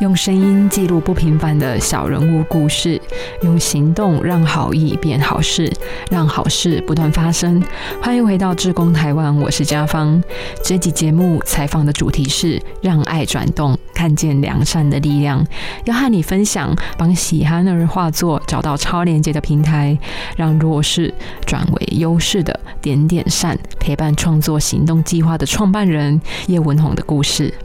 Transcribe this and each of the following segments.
用声音记录不平凡的小人物故事，用行动让好意变好事，让好事不断发生。欢迎回到志工台湾，我是家芳。这集节目采访的主题是让爱转动，看见良善的力量。要和你分享帮喜憨儿画作找到超连结的平台，让弱势转为优势的点点善陪伴创作行动计划的创办人叶文宏的故事。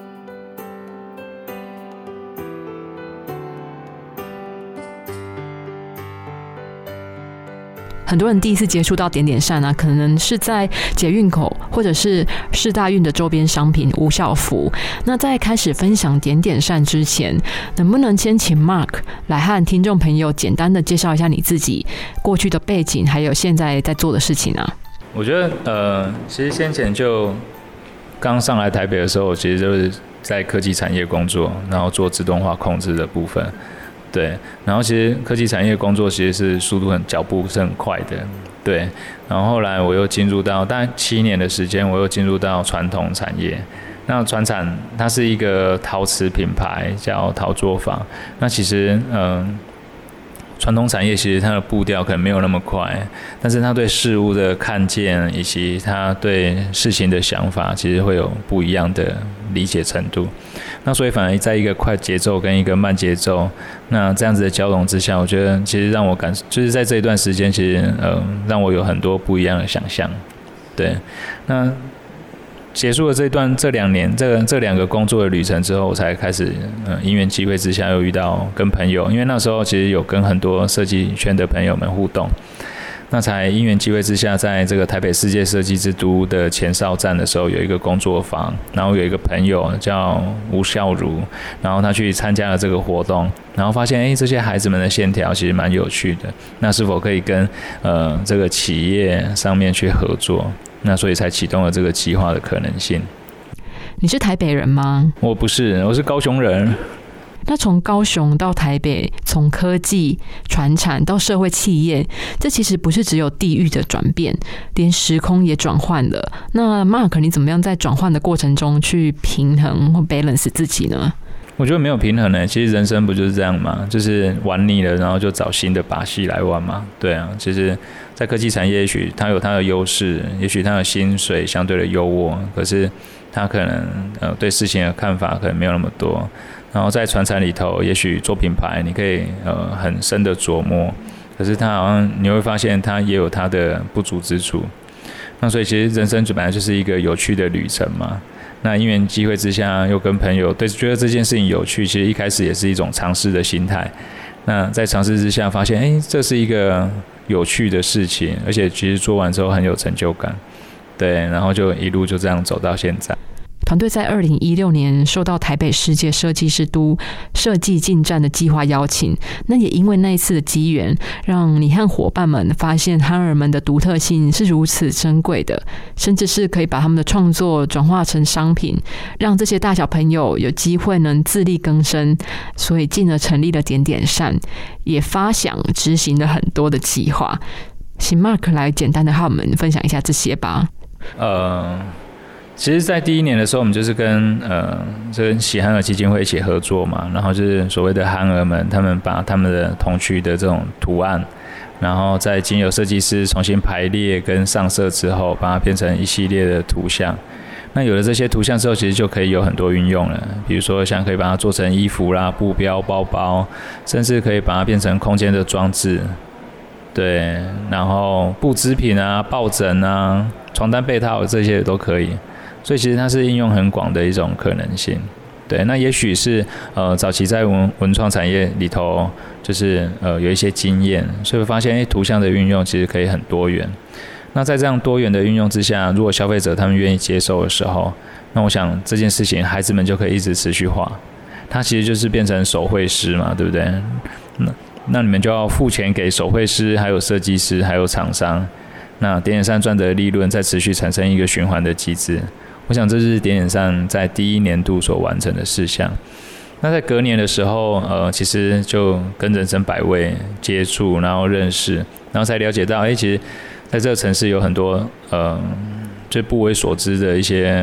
很多人第一次接触到点点善啊，可能是在捷运口或者是世大运的周边商品无效服。那在开始分享点点善之前，能不能先请 Mark 来和听众朋友简单的介绍一下你自己过去的背景，还有现在在做的事情啊？ 我觉得其实先前就刚上来台北的时候，其实就是在科技产业工作，然后做自动化控制的部分。对，然后其实科技产业工作其实是速度脚步是很快的，对。然后后来我又进入到大概7年的时间，我又进入到传统产业。那传产它是一个陶瓷品牌叫陶作坊。那其实传统产业其实它的步调可能没有那么快，但是它对事物的看见以及它对事情的想法，其实会有不一样的理解程度。那所以反而在一个快节奏跟一个慢节奏，那这样子的交融之下，我觉得其实让我就是在这一段时间，其实让我有很多不一样的想象。对，那结束了这2年这2个工作的旅程之后，我才开始因缘机会之下又遇到跟朋友，因为那时候其实有跟很多设计圈的朋友们互动。那才因缘机会之下，在这个台北世界设计之都的前哨站的时候，有一个工作坊，然后有一个朋友叫吴孝如，然后他去参加了这个活动，然后发现这些孩子们的线条其实蛮有趣的，那是否可以跟这个企业上面去合作？那所以才启动了这个计划的可能性。 你是台北人吗？ 我不是，我是高雄人。 那从高雄到台北，从科技、传产到社会企业，这其实不是只有地域的转变，连时空也转换了。那 Mark， 你怎么样在转换的过程中去平衡或 balance 自己呢？ 我觉得没有平衡呢，其实人生不就是这样吗？就是玩腻了，然后就找新的把戏来玩嘛。对啊，其实，在科技产业，也许它有它的优势，也许它的薪水相对的优渥，可是它可能对事情的看法可能没有那么多。然后在传产里头，也许做品牌，你可以很深的琢磨，可是它好像你会发现它也有它的不足之处。那所以其实人生本来就是一个有趣的旅程嘛。那因缘机会之下，又跟朋友觉得这件事情有趣，其实一开始也是一种尝试的心态。那在尝试之下，发现这是一个有趣的事情，而且其实做完之后很有成就感，对，然后就一路就这样走到现在。 团队在2016年受到台北世界设计师都设计进站的计划邀请，那也因为那一次的机缘，让你和伙伴们发现憨儿们的独特性是如此珍贵的，甚至是可以把他们的创作转化成商品，让这些大小朋友有机会能自力更生，所以进而成立了点点善，也发想执行了很多的计划。请 Mark 来简单的和我们分享一下这些吧。 其实在第1年的时候，我们就是跟喜憨儿基金会一起合作嘛，然后就是所谓的憨儿们，他们把他们的童趣的这种图案，然后再经由设计师重新排列跟上色之后，把它变成一系列的图像。那有了这些图像之后，其实就可以有很多运用了，比如说像可以把它做成衣服啦、布标、包包，甚至可以把它变成空间的装置，对，然后布织品啊、抱枕啊、床单被套这些都可以。所以其实它是应用很广的一种可能性，对。那也许是早期在文创产业里头，就是有一些经验，所以发现图像的运用其实可以很多元。那在这样多元的运用之下，如果消费者他们愿意接受的时候，那我想这件事情孩子们就可以一直持续化，它其实就是变成手绘师嘛，对不对？那你们就要付钱给手绘师，还有设计师，还有厂商。那点点善赚的利润再持续产生一个循环的机制。我想这是点点善在第1年度所完成的事项。那在隔年的时候，其实就跟人生百味接触，然后认识，然后才了解到，其实在这个城市有很多就不为所知的一些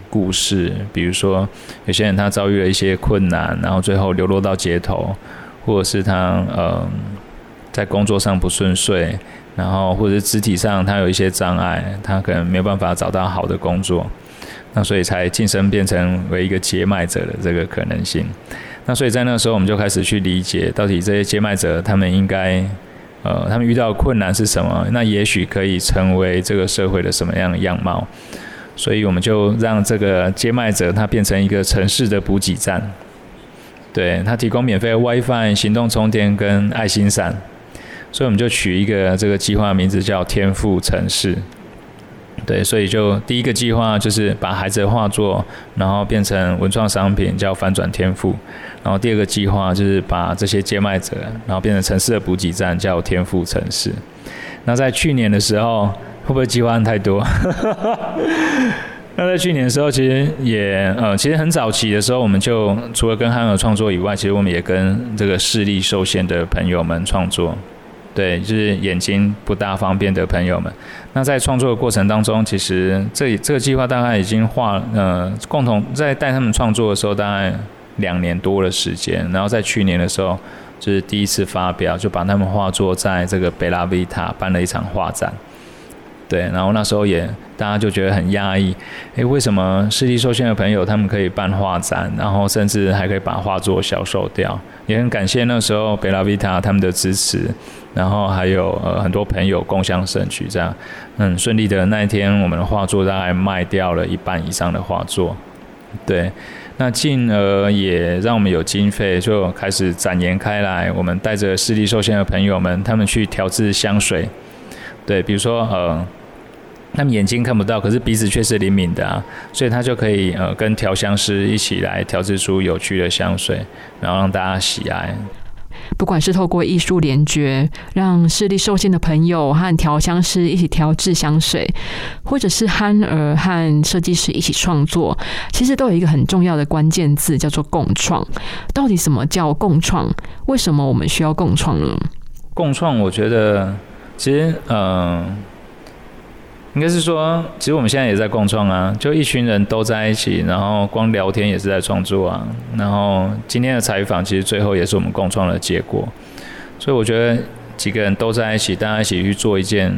故事，比如说有些人他遭遇了一些困难，然后最后流落到街头，或者是他在工作上不顺遂，然后或者是肢体上他有一些障碍，他可能没有办法找到好的工作，那所以才晋升变成为一个接麦者的这个可能性。那所以在那个时候我们就开始去理解，到底这些接麦者他们应该他们遇到的困难是什么，那也许可以成为这个社会的什么样的样貌。所以我们就让这个接麦者他变成一个城市的补给站，对，他提供免费的 WiFi、行动充电跟爱心伞，所以我们就取一个这个计划名字叫天赋城市。对，所以就第一个计划就是把孩子的画作然后变成文创商品，叫翻转天赋。然后第二个计划就是把这些接麦者然后变成城市的补给站，叫天赋城市。那在去年的时候，会不会计划案太多？那在去年的时候，其实也其实很早期的时候，我们就除了跟憨儿创作以外，其实我们也跟这个视力受限的朋友们创作。对，就是眼睛不大方便的朋友们。那在创作的过程当中，其实这个计划大概已经共同在带他们创作的时候，大概2年多的时间。然后在去年的时候，就是第一次发表，就把他们画作在这个贝拉维塔办了一场画展。对，然后那时候也大家就觉得很压抑，为什么视力受限的朋友他们可以办画展，然后甚至还可以把画作销售掉？也很感谢那时候贝拉维塔他们的支持，然后还有很多朋友共襄盛举，这样顺利的那一天，我们的画作大概卖掉了1半以上的画作。对，那进而也让我们有经费，就开始展延开来。我们带着视力受限的朋友们，他们去调制香水。对，比如说他们眼睛看不到，可是鼻子却是灵敏的啊，所以他就可以跟调香师一起来调制出有趣的香水，然后让大家喜爱。 不管是透过艺术联觉，让视力受限的朋友和调香师一起调制香水，或者是憨儿和设计师一起创作，其实都有一个很重要的关键字，叫做共创。到底什么叫共创？为什么我们需要共创呢？ 共创，我觉得其实应该是说，其实我们现在也在共创啊，就一群人都在一起，然后光聊天也是在创作啊，然后今天的采访其实最后也是我们共创的结果，所以我觉得几个人都在一起，大家一起去做一件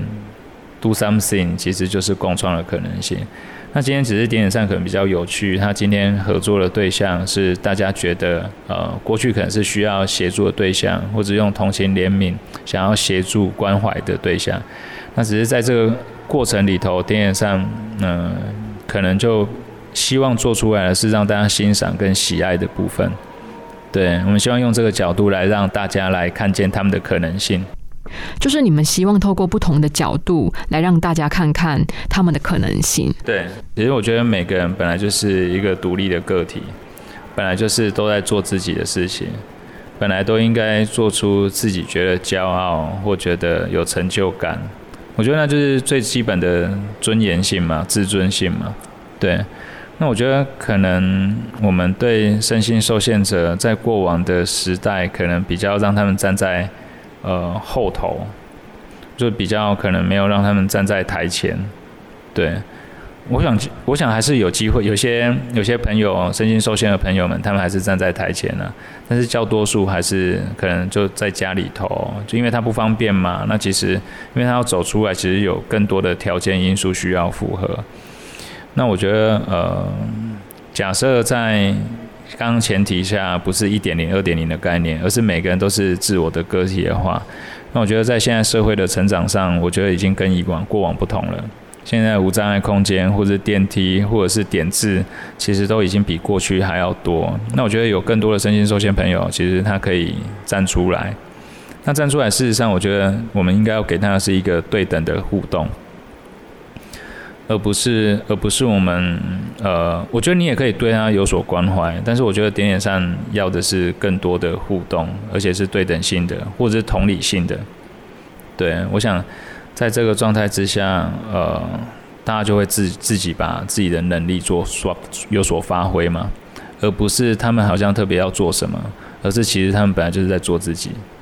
do something， 其实就是共创的可能性。那今天只是点点上可能比较有趣，他今天合作的对象是大家觉得过去可能是需要协助的对象，或者用同情怜悯想要协助关怀的对象，那只是在这个过程里头，点点上可能就希望做出来的是让大家欣赏跟喜爱的部分。对，我们希望用这个角度来让大家来看见他们的可能性， 就是你们希望透过不同的角度来让大家看看他们的可能性。 对，其实我觉得每个人本来就是一个独立的个体，本来就是都在做自己的事情，本来都应该做出自己觉得骄傲或觉得有成就感。我觉得那就是最基本的尊严性嘛，自尊性嘛。对，那我觉得可能我们对身心受限者在过往的时代，可能比较让他们站在后头，就比较可能没有让他们站在台前。对，我想还是有机会，有些朋友身心受限的朋友们，他们还是站在台前啊，但是较多数还是可能就在家里头，就因为他不方便嘛。那其实因为他要走出来，其实有更多的条件因素需要符合。那我觉得假设在刚刚前提下，不是 1.0、2.0 的概念，而是每个人都是自我的个体的话，那我觉得在现在社会的成长上，我觉得已经跟过往不同了。现在无障碍空间或者电梯或者是点字，其实都已经比过去还要多。那我觉得有更多的身心受限朋友，其实他可以站出来。那站出来，事实上我觉得我们应该要给他的是一个对等的互动，而不是我们我觉得你也可以对他有所关怀，但是我觉得点点上要的是更多的互动，而且是对等性的或者是同理性的。对，我想在这个状态之下，大家就会自己把自己的能力有所发挥嘛，而不是他们好像特别要做什么，而是其实他们本来就是在做自己。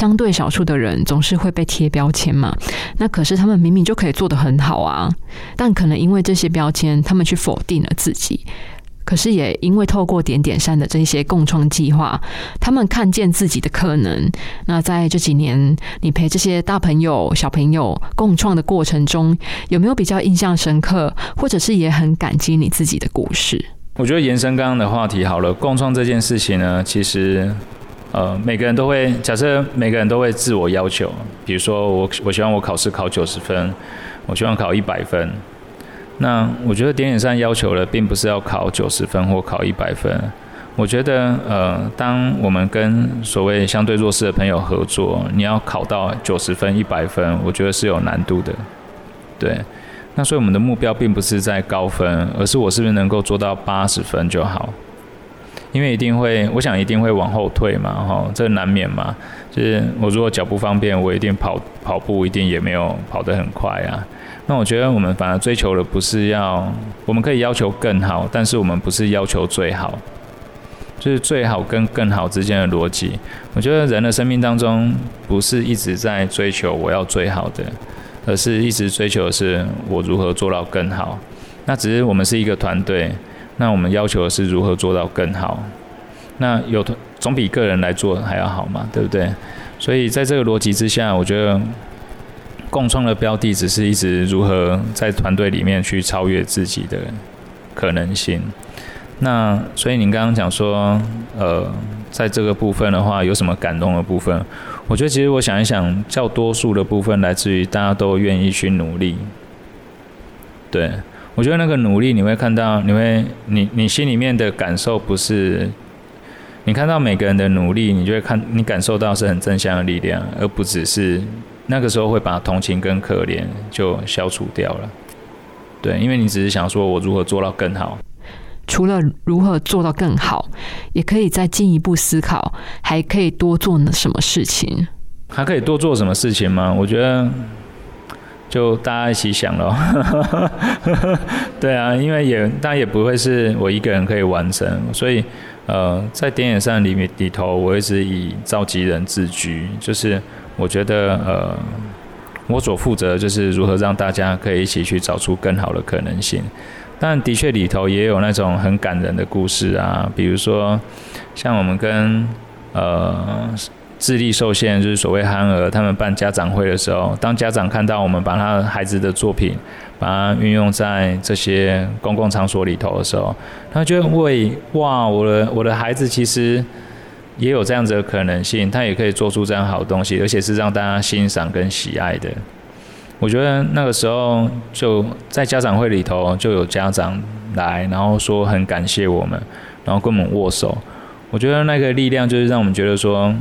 相对少数的人总是会被贴标签嘛，那可是他们明明就可以做得很好啊，但可能因为这些标签，他们去否定了自己。可是也因为透过点点山的这些共创计划，他们看见自己的可能。那在这几年，你陪这些大朋友、小朋友共创的过程中，有没有比较印象深刻，或者是也很感激你自己的故事？ 我觉得延伸刚刚的话题好了，共创这件事情呢，其实每个人都会，假设每个人都会自我要求，比如说我希望我考试考90分，我希望考100分。那我觉得点点山要求的并不是要考90分或考100分。我觉得当我们跟所谓相对弱势的朋友合作，你要考到90分、100分，我觉得是有难度的。对，那所以我们的目标并不是在高分，而是我是不是能够做到80分就好。因为我想一定会往后退嘛，这难免嘛。就是我如果脚不方便，我一定跑步一定也没有跑得很快啊。那我觉得我们反而追求的不是我们可以要求更好，但是我们不是要求最好，就是最好跟更好之间的逻辑。我觉得人的生命当中不是一直在追求我要最好的，而是一直追求的是我如何做到更好。那只是我们是一个团队，那我们要求的是如何做到更好。那总比个人来做还要好嘛，对不对？所以在这个逻辑之下，我觉得共创的标的只是一直如何在团队里面去超越自己的可能性。那所以您刚刚讲说，在这个部分的话，有什么感动的部分？我觉得其实我想一想，较多数的部分来自于大家都愿意去努力。对，我觉得那个努力，你会看到，你心里面的感受不是，你看到每个人的努力，你就会你感受到是很正向的力量，而不只是那个时候会把同情跟可怜就消除掉了。对，因为你只是想说我如何做到更好。 除了如何做到更好，也可以再进一步思考，还可以多做什么事情？ 还可以多做什么事情吗？我觉得就大家一起想咯。对啊，因为当然也不会是我一个人可以完成，所以在点点山里头，我一直以召集人自居，就是我觉得我所负责的就是如何让大家可以一起去找出更好的可能性。但的确里头也有那种很感人的故事啊，比如说像我们跟智力受限，就是所谓憨儿，他们办家长会的时候，当家长看到我们把他孩子的作品把它运用在这些公共场所里头的时候，他觉得哇，我的孩子其实也有这样子的可能性，他也可以做出这样好的东西，而且是让大家欣赏跟喜爱的。我觉得那个时候就在家长会里头就有家长来，然后说很感谢我们，然后跟我们握手。我觉得那个力量就是让我们觉得说，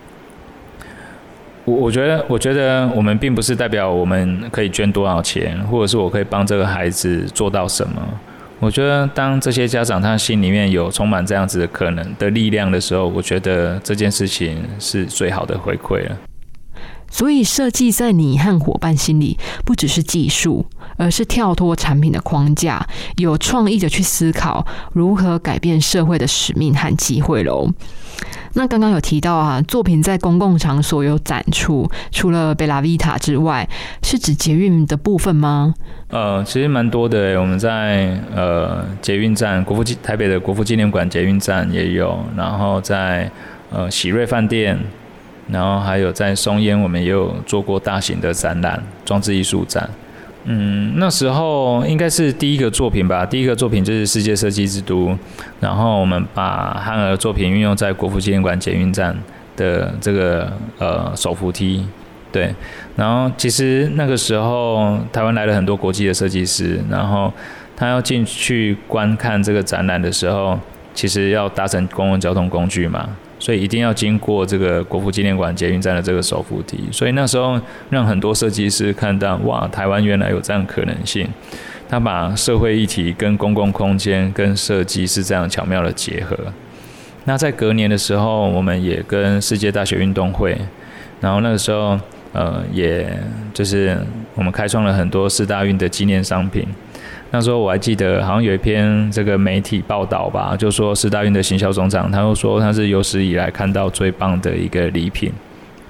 我觉得我们并不是代表我们可以捐多少钱，或者是我可以帮这个孩子做到什么。我觉得当这些家长他心里面有充满这样子的可能的力量的时候，我觉得这件事情是最好的回馈了。 所以设计在你和伙伴心里不只是技术，而是跳脱产品的框架，有创意的去思考如何改变社会的使命和机会咯。那刚刚有提到啊，作品在公共场所有展出，除了贝拉维塔之外，是指捷运的部分吗？ 其实蛮多的，我们在捷运站，台北的国父纪念馆捷运站也有，然后在喜瑞饭店。然后还有在松烟，我们也有做过大型的展览，装置艺术展。那时候应该是第一个作品吧，第一个作品就是世界设计之都，然后我们把憨儿作品运用在国父纪念馆捷运站的这个手扶梯。对，然后其实那个时候台湾来了很多国际的设计师，然后他要进去观看这个展览的时候，其实要搭乘公共交通工具嘛。所以一定要经过这个国父纪念馆捷运站的这个手扶梯，所以那时候让很多设计师看到，哇，台湾原来有这样的可能性。他把社会议题跟公共空间跟设计是这样巧妙的结合。那在隔年的时候，我们也跟世界大学运动会，然后那个时候也就是我们开创了很多世大运的纪念商品。那时候我还记得，好像有一篇这个媒体报道吧，就说世大运的行销总长，他又说他是有史以来看到最棒的一个礼品。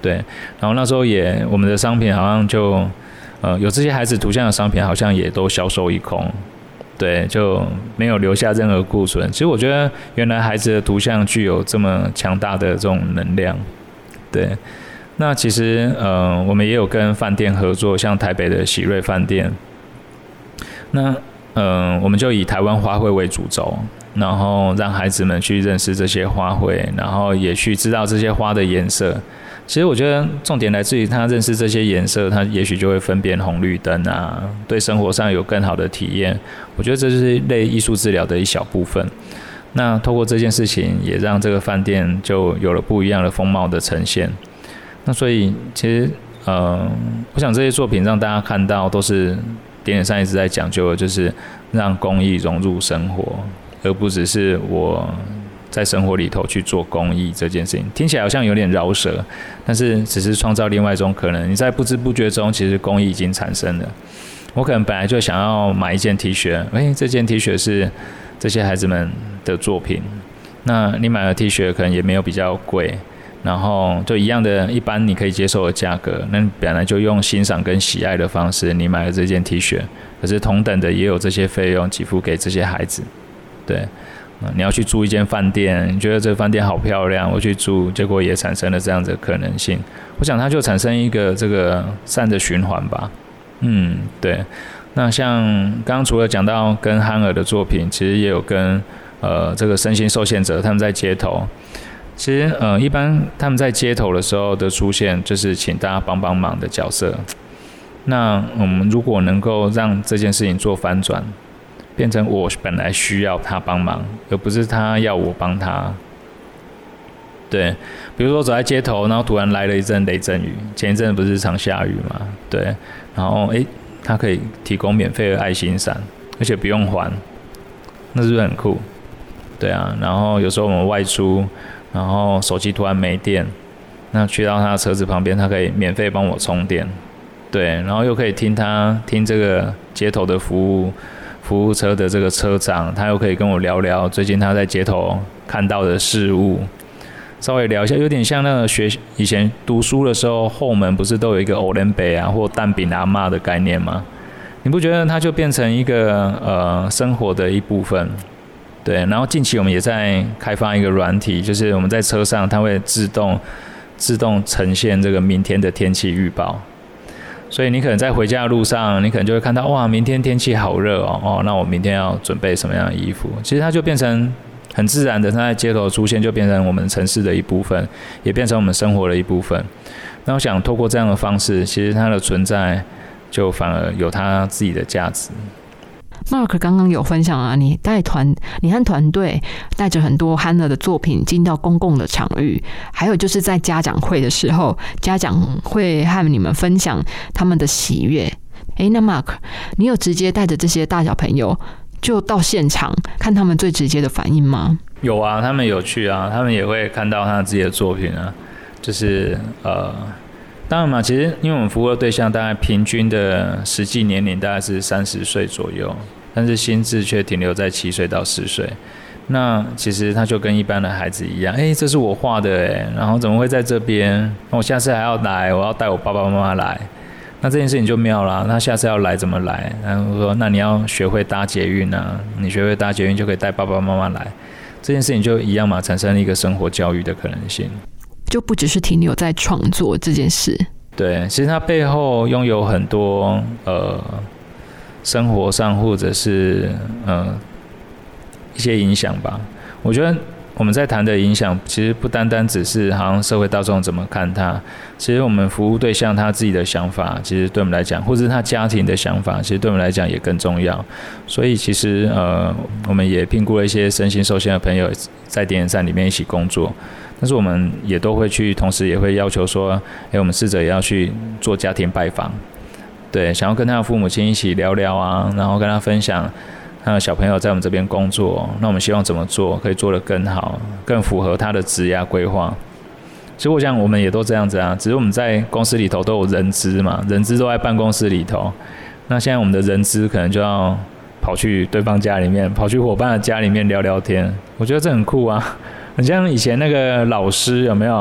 对，然后那时候我们的商品好像就有这些孩子图像的商品好像也都销售一空，对，就没有留下任何库存。其实我觉得原来孩子的图像具有这么强大的这种能量，对。那其实我们也有跟饭店合作，像台北的喜瑞饭店，那我们就以台湾花卉为主轴，然后让孩子们去认识这些花卉，然后也去知道这些花的颜色。其实我觉得重点来自于他认识这些颜色，他也许就会分辨红绿灯啊，对生活上有更好的体验。我觉得这就是类艺术治疗的一小部分。那透过这件事情，也让这个饭店就有了不一样的风貌的呈现。那所以其实我想这些作品让大家看到，都是点点上一直在讲究的，就是让公益融入生活，而不只是我在生活里头去做公益这件事情。听起来好像有点饶舌，但是只是创造另外一种可能。你在不知不觉中，其实公益已经产生了。我可能本来就想要买一件 T 恤，这件 T 恤是这些孩子们的作品。那你买了 T 恤可能也没有比较贵，然后就一样的一般你可以接受的价格，那你本来就用欣赏跟喜爱的方式，你买了这件 T 恤，可是同等的也有这些费用给付给这些孩子，对。你要去住一间饭店，你觉得这个饭店好漂亮，我去住，结果也产生了这样子的可能性。我想它就产生一个这个善的循环吧。对。那像刚刚除了讲到跟憨儿的作品，其实也有跟这个身心受限者他们在街头。其实一般他们在街头的时候的出现，就是请大家帮帮忙的角色。那我们如果能够让这件事情做翻转，变成我本来需要他帮忙，而不是他要我帮他。对，比如说走在街头，然后突然来了一阵雷阵雨，前一阵不是常下雨嘛？对，然后他可以提供免费的爱心伞，而且不用还，那是不是很酷？对啊，然后有时候我们外出，然后手机突然没电，那去到他的车子旁边，他可以免费帮我充电。对，然后又可以听这个街头的服务车的这个车长，他又可以跟我聊聊最近他在街头看到的事物，稍微聊一下，有点像那个以前读书的时候，后门不是都有一个欧伦北啊或蛋饼阿嬷的概念吗？你不觉得它就变成一个生活的一部分？对，然后近期我们也在开发一个软体，就是我们在车上它会自动呈现这个明天的天气预报。所以你可能在回家的路上，你可能就会看到，哇，明天天气好热哦，那我明天要准备什么样的衣服？其实它就变成很自然的，它在街头出现，就变成我们城市的一部分，也变成我们生活的一部分。那我想透过这样的方式，其实它的存在就反而有它自己的价值。 Mark 刚刚有分享啊，你和团队带着很多憨儿的作品进到公共的场域，还有就是在家长会的时候，家长会和你们分享他们的喜悦。那 Mark， 你有直接带着这些大小朋友就到现场看他们最直接的反应吗？ 有啊，他们有去啊，他们也会看到他自己的作品啊，就是当然嘛，其实因为我们服务的对象大概平均的实际年龄大概是30岁左右，但是心智却停留在7岁到10岁。那其实他就跟一般的孩子一样，这是我画的然后怎么会在这边？我下次还要来，我要带我爸爸妈妈来。那这件事情就妙啦，那下次要来怎么来？然后说，那你要学会搭捷运啊，你学会搭捷运就可以带爸爸妈妈来。这件事情就一样嘛，产生了一个生活教育的可能性。 就不只是停留在创作这件事。 对，其实它背后拥有很多生活上或者是一些影响吧。我觉得我们在谈的影响，其实不单单只是好像社会大众怎么看它，其实我们服务对象他自己的想法，其实对我们来讲，或者是他家庭的想法，其实对我们来讲也更重要。所以其实我们也评估了一些身心受限的朋友在点点站里面一起工作。但是我们也都会去，同时也会要求说，我们试着也要去做家庭拜访，对，想要跟他的父母亲一起聊聊啊，然后跟他分享他的小朋友在我们这边工作，那我们希望怎么做可以做得更好，更符合他的职业规划。其实我想我们也都这样子啊，只是我们在公司里头都有人资嘛，人资都在办公室里头，那现在我们的人资可能就要跑去对方家里面，跑去伙伴的家里面聊聊天，我觉得这很酷啊。很像以前那个老师有没有？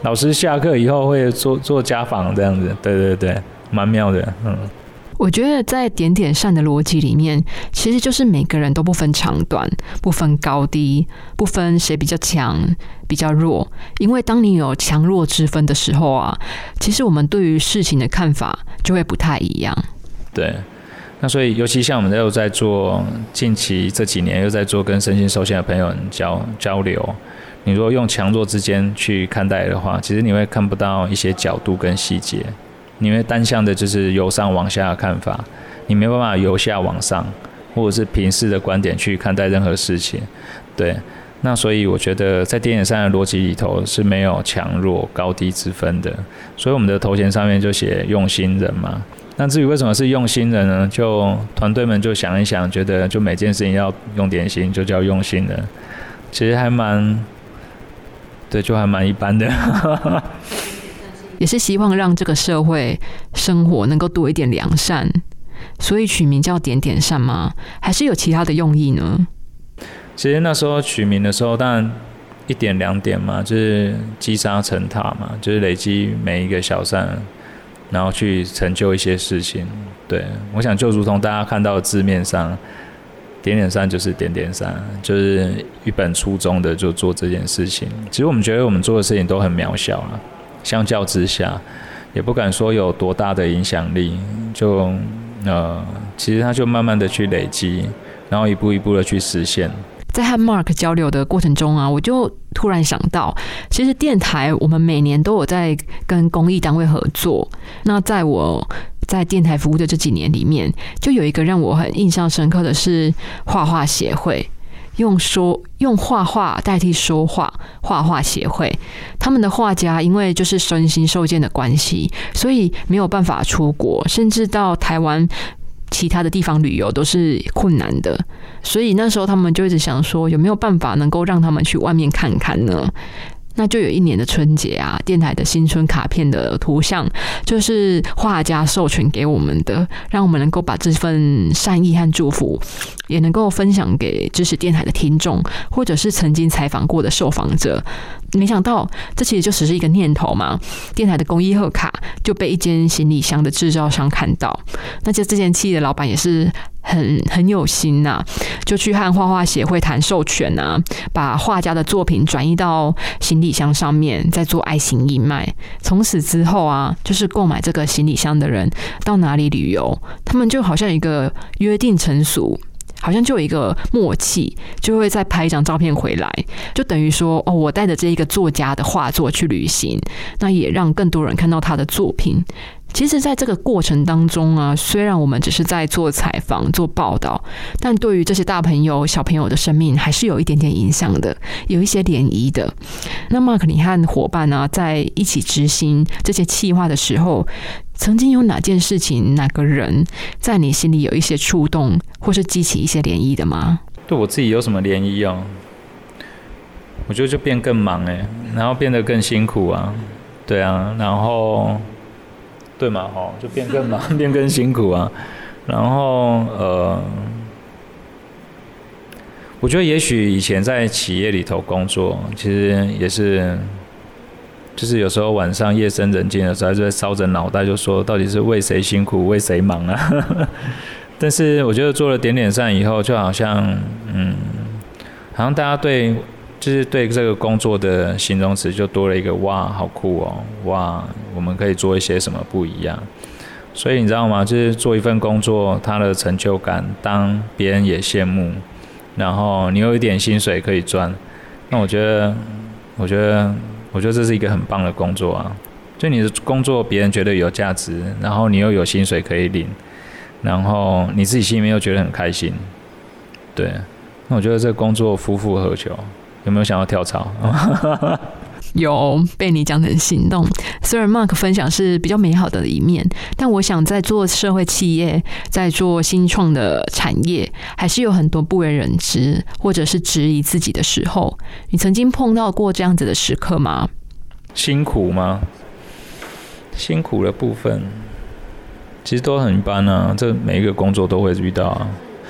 老师下课以后会做家访这样子，对对对，蛮妙的， 我觉得在点点善的逻辑里面，其实就是每个人都不分长短，不分高低，不分谁比较强比较弱，因为当你有强弱之分的时候啊，其实我们对于事情的看法就会不太一样。 对，那所以尤其像我们又在做近期这几年又在做跟身心受限的朋友们交流，你如果用强弱之间去看待的话，其实你会看不到一些角度跟细节，你会单向的就是由上往下的看法，你没办法由下往上，或者是平视的观点去看待任何事情。对，那所以我觉得在点点善的逻辑里头是没有强弱高低之分的，所以我们的头衔上面就写用心人嘛。那至于为什么是用心人呢？就团队们就想一想，觉得就每件事情要用点心，就叫用心人。其实还蛮，对，就还蛮一般的。 也是希望让这个社会生活能够多一点良善，所以取名叫点点善吗？还是有其他的用意呢？ 其实那时候取名的时候，当然一点两点嘛，就是积沙成塔嘛，就是累积每一个小善，然后去成就一些事情。对，我想就如同大家看到的字面上，点点善就是点点善，就是一本初衷的就做这件事情。其实我们觉得我们做的事情都很渺小啦，相较之下，也不敢说有多大的影响力，就其实它就慢慢的去累积，然后一步一步的去实现。 在和 Mark 交流的过程中啊，我就突然想到，其实电台我们每年都有在跟公益单位合作。那在我在电台服务的这几年里面，就有一个让我很印象深刻的是画画协会。用画画代替说话，画画协会，他们的画家因为就是身心受限的关系，所以没有办法出国，甚至到台湾其他的地方旅游都是困难的。所以那时候他们就一直想说，有没有办法能够让他们去外面看看呢？那就有一年的春节啊，电台的新春卡片的图像就是画家授权给我们的，让我们能够把这份善意和祝福也能够分享给支持电台的听众，或者是曾经采访过的受访者。没想到这其实就只是一个念头嘛，电台的公益贺卡就被一间行李箱的制造商看到，那这间企业的老板也是很有心呐，就去和画画协会谈授权啊，把画家的作品转移到行李箱上面，再做爱心义卖。从此之后啊，就是购买这个行李箱的人到哪里旅游，他们就好像有一个约定成俗，好像就有一个默契，就会再拍一张照片回来，就等于说哦，我带着这一个作家的画作去旅行，那也让更多人看到他的作品。其实在这个过程当中啊，虽然我们只是在做采访做报道，但对于这些大朋友小朋友的生命还是有一点点影响的，有一些涟漪的。那 Mark 你和伙伴啊在一起执行这些企划的时候，曾经有哪件事情哪个人在你心里有一些触动或是激起一些涟漪的吗？ 对我自己有什么涟漪哦？我觉得就变更忙然后变得更辛苦啊，对啊，然后对嘛就变更忙变更辛苦啊，然后我觉得也许以前在企业里头工作，其实也是就是有时候晚上夜深人静的时候，就会烧着脑袋就说到底是为谁辛苦为谁忙啊但是我觉得做了点点善以后，就好像好像大家就是对这个工作的形容词就多了一个哇好酷哦，哇我们可以做一些什么不一样。所以你知道吗，就是做一份工作它的成就感，当别人也羡慕，然后你有一点薪水可以赚，那我觉得这是一个很棒的工作啊。就你的工作别人觉得有价值，然后你又有薪水可以领，然后你自己心里面又觉得很开心，对，那我觉得这个工作夫复何求？有没有想要跳槽？ 有，被你讲得很心动。虽然 Mark 分享是比较美好的一面，但我想在做社会企业，在做新创的产业，还是有很多不为人知或者是质疑自己的时候。你曾经碰到过这样子的时刻吗？ 辛苦吗？辛苦的部分其实都很一般啊，这每一个工作都会遇到啊。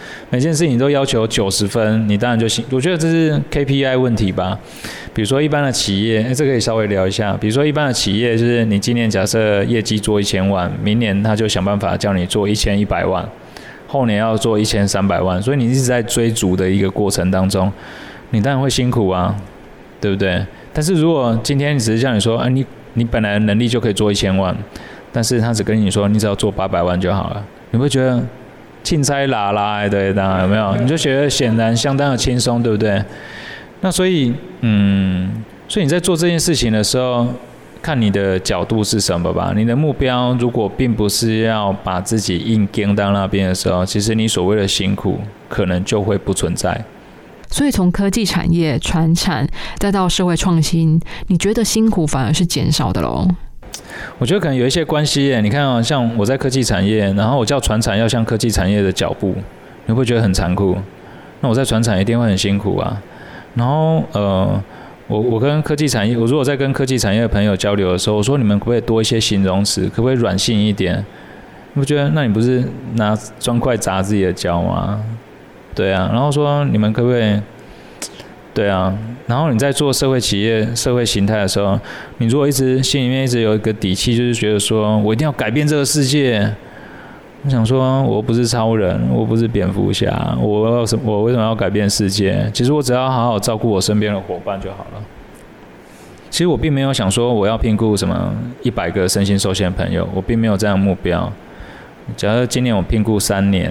每件事情都要求90分，你当然就行。我觉得这是 KPI 问题吧。比如说一般的企业，这可以稍微聊一下。比如说一般的企业，就是你今年假设业绩做1000万，明年他就想办法叫你做1100万，后年要做1300万，所以你一直在追逐的一个过程当中，你当然会辛苦啊，对不对？但是如果今天只是叫你说，你本来的能力就可以做1000万，但是他只跟你说你只要做800万就好了，你会觉得轻彩拉拉的，有没有？你就觉得显然相当的轻松，对不对？那所以你在做这件事情的时候，看你的角度是什么吧。你的目标如果并不是要把自己硬盯到那边的时候，其实你所谓的辛苦可能就会不存在。 所以从科技产业、传产再到社会创新，你觉得辛苦反而是减少的咯？ 我觉得可能有一些关系耶。你看像我在科技产业，然后我叫传产要像科技产业的脚步，你会觉得很残酷。那我在传产一定会很辛苦啊。然后我跟科技产业，我如果在跟科技产业的朋友交流的时候，我说你们可不可以多一些形容词，可不可以软性一点？你不觉得那你不是拿砖块砸自己的脚吗？对啊，然后说你们可不可以？对啊，然后你在做社会企业、社会形态的时候，你如果心里面一直有一个底气，就是觉得说我一定要改变这个世界。我想说，我不是超人，我不是蝙蝠侠，我为什么要改变世界？其实我只要好好照顾我身边的伙伴就好了。其实我并没有想说我要聘雇什么100个身心受限的朋友，我并没有这样的目标。假如今年我聘雇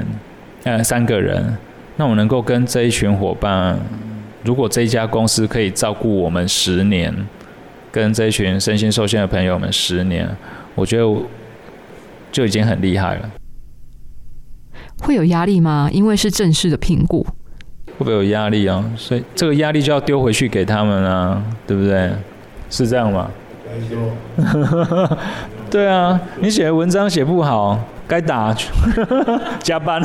3个人，那我能够跟这一群伙伴，如果这一家公司可以照顾我们10年，跟这一群身心受限的朋友们10年，我觉得就已经很厉害了。 会有压力吗？因为是正式的评估， 会不会有压力啊？所以这个压力就要丢回去给他们啊，对不对？是这样吗？对啊，你写的文章写不好，该打加班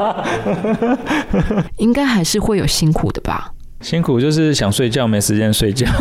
应该还是会有辛苦的吧？ 辛苦就是想睡觉没时间睡觉。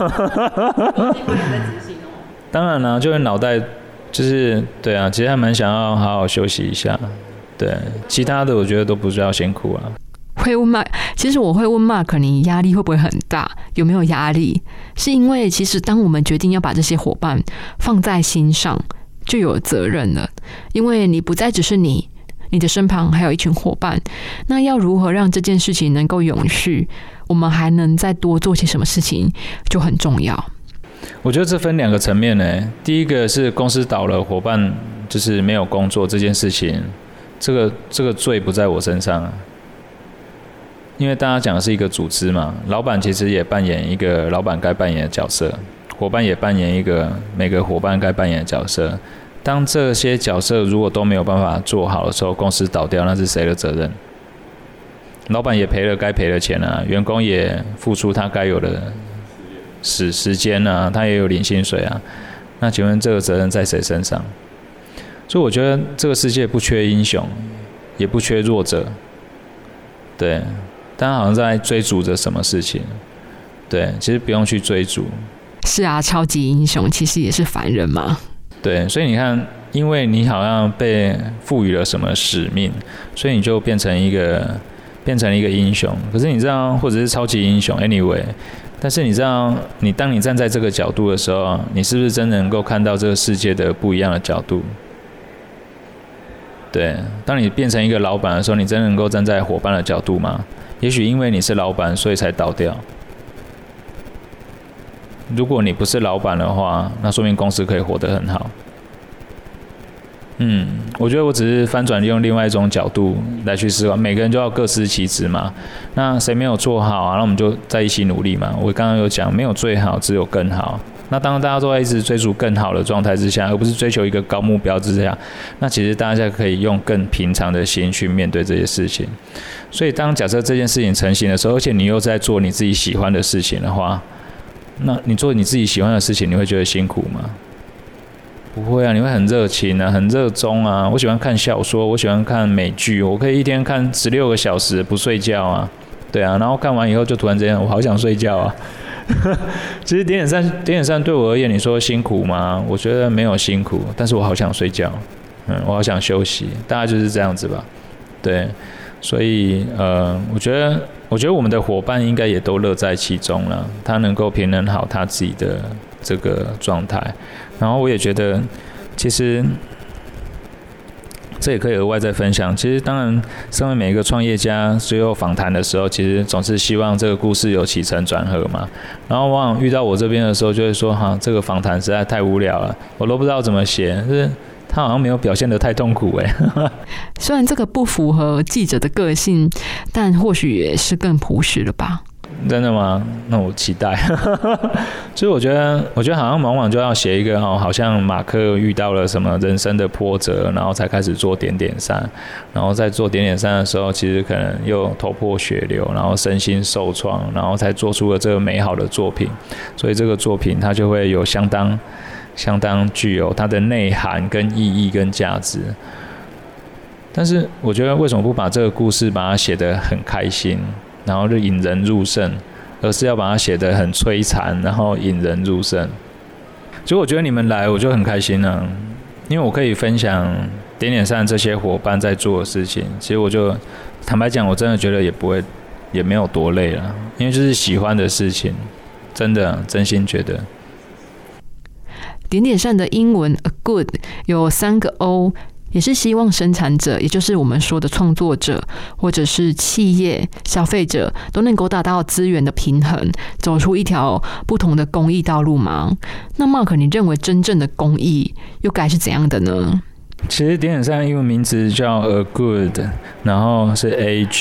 当然啦，就是脑袋就是对啊，其实还蛮想要好好休息一下。对，其他的我觉得都不需要辛苦啊。 会问 Mark， 其实我会问 Mark， 你压力会不会很大？有没有压力？是因为其实当我们决定要把这些伙伴放在心上，就有责任了。因为你不再只是你的身旁还有一群伙伴，那要如何让这件事情能够永续？我们还能再多做些什么事情，就很重要。 我觉得这分2个层面呢。第一个是公司倒了，伙伴就是没有工作这件事情。这个罪不在我身上啊，因为大家讲的是一个组织嘛，老板其实也扮演一个老板该扮演的角色，伙伴也扮演一个每个伙伴该扮演的角色。当这些角色如果都没有办法做好的时候，公司倒掉，那是谁的责任？老板也赔了该赔的钱啊，员工也付出他该有的时间啊，他也有领薪水啊。那请问这个责任在谁身上？所以我觉得这个世界不缺英雄，也不缺弱者。对，大家好像在追逐着什么事情？对，其实不用去追逐。 是啊，超级英雄其实也是凡人嘛。 对，所以你看，因为你好像被赋予了什么使命，所以你就变成一个英雄。可是你知道，或者是超级英雄 ，anyway。但是你知道，当你站在这个角度的时候，你是不是真的能够看到这个世界的不一样的角度？对，当你变成一个老板的时候，你真的能够站在伙伴的角度吗？也许因为你是老板，所以才倒掉。如果你不是老板的话，那说明公司可以活得很好。我觉得我只是翻转用另外一种角度来去思考，每个人就要各司其职嘛。那谁没有做好啊？那我们就在一起努力嘛。我刚刚有讲，没有最好，只有更好。那当大家都在一直追逐更好的状态之下，而不是追求一个高目标之下，那其实大家可以用更平常的心去面对这些事情。所以当假设这件事情成型的时候，而且你又在做你自己喜欢的事情的话，那你做你自己喜欢的事情，你会觉得辛苦吗？不会啊，你会很热情啊，很热衷啊。我喜欢看小说，我喜欢看美剧，我可以一天看16个小时不睡觉啊。对啊，然后看完以后就突然之间，我好想睡觉啊。其实点点3对我而言，你说辛苦吗？我觉得没有辛苦，但是我好想睡觉，我好想休息，大概就是这样子吧。对， 所以我觉得我们的伙伴应该也都乐在其中了，他能够平衡好他自己的这个状态。然后我也觉得，其实这也可以额外再分享。其实当然，身为每一个创业家，最后访谈的时候，其实总是希望这个故事有起承转合嘛。然后往往遇到我这边的时候，就会说这个访谈实在太无聊了，我都不知道怎么写，就是他好像没有表现得太痛苦虽然这个不符合记者的个性，但或许也是更朴实了吧。 真的吗？那我期待。所以我觉得好像往往就要写一个好像马克遇到了什么人生的波折，然后才开始做点点三，然后在做点点三的时候，其实可能又头破血流，然后身心受创，然后才做出了这个美好的作品。所以这个作品它就会有相当具有它的内涵跟意义跟价值。但是我觉得为什么不把这个故事把它写得很开心，然后就引人入胜，而是要把它写得很摧残，然后引人入胜？所以我觉得你们来我就很开心啊，因为我可以分享点点三这些伙伴在做的事情。其实我就坦白讲，我真的觉得也没有多累了，因为就是喜欢的事情，真心觉得。 点点三的英文 a good 有3个 O， 也是希望生产者，也就是我们说的创作者，或者是企业、消费者，都能够达到资源的平衡，走出一条不同的公益道路吗？那 Mark， 你认为真正的公益又该是怎样的呢？ 其实点点三英文名字叫 A Good， 然后是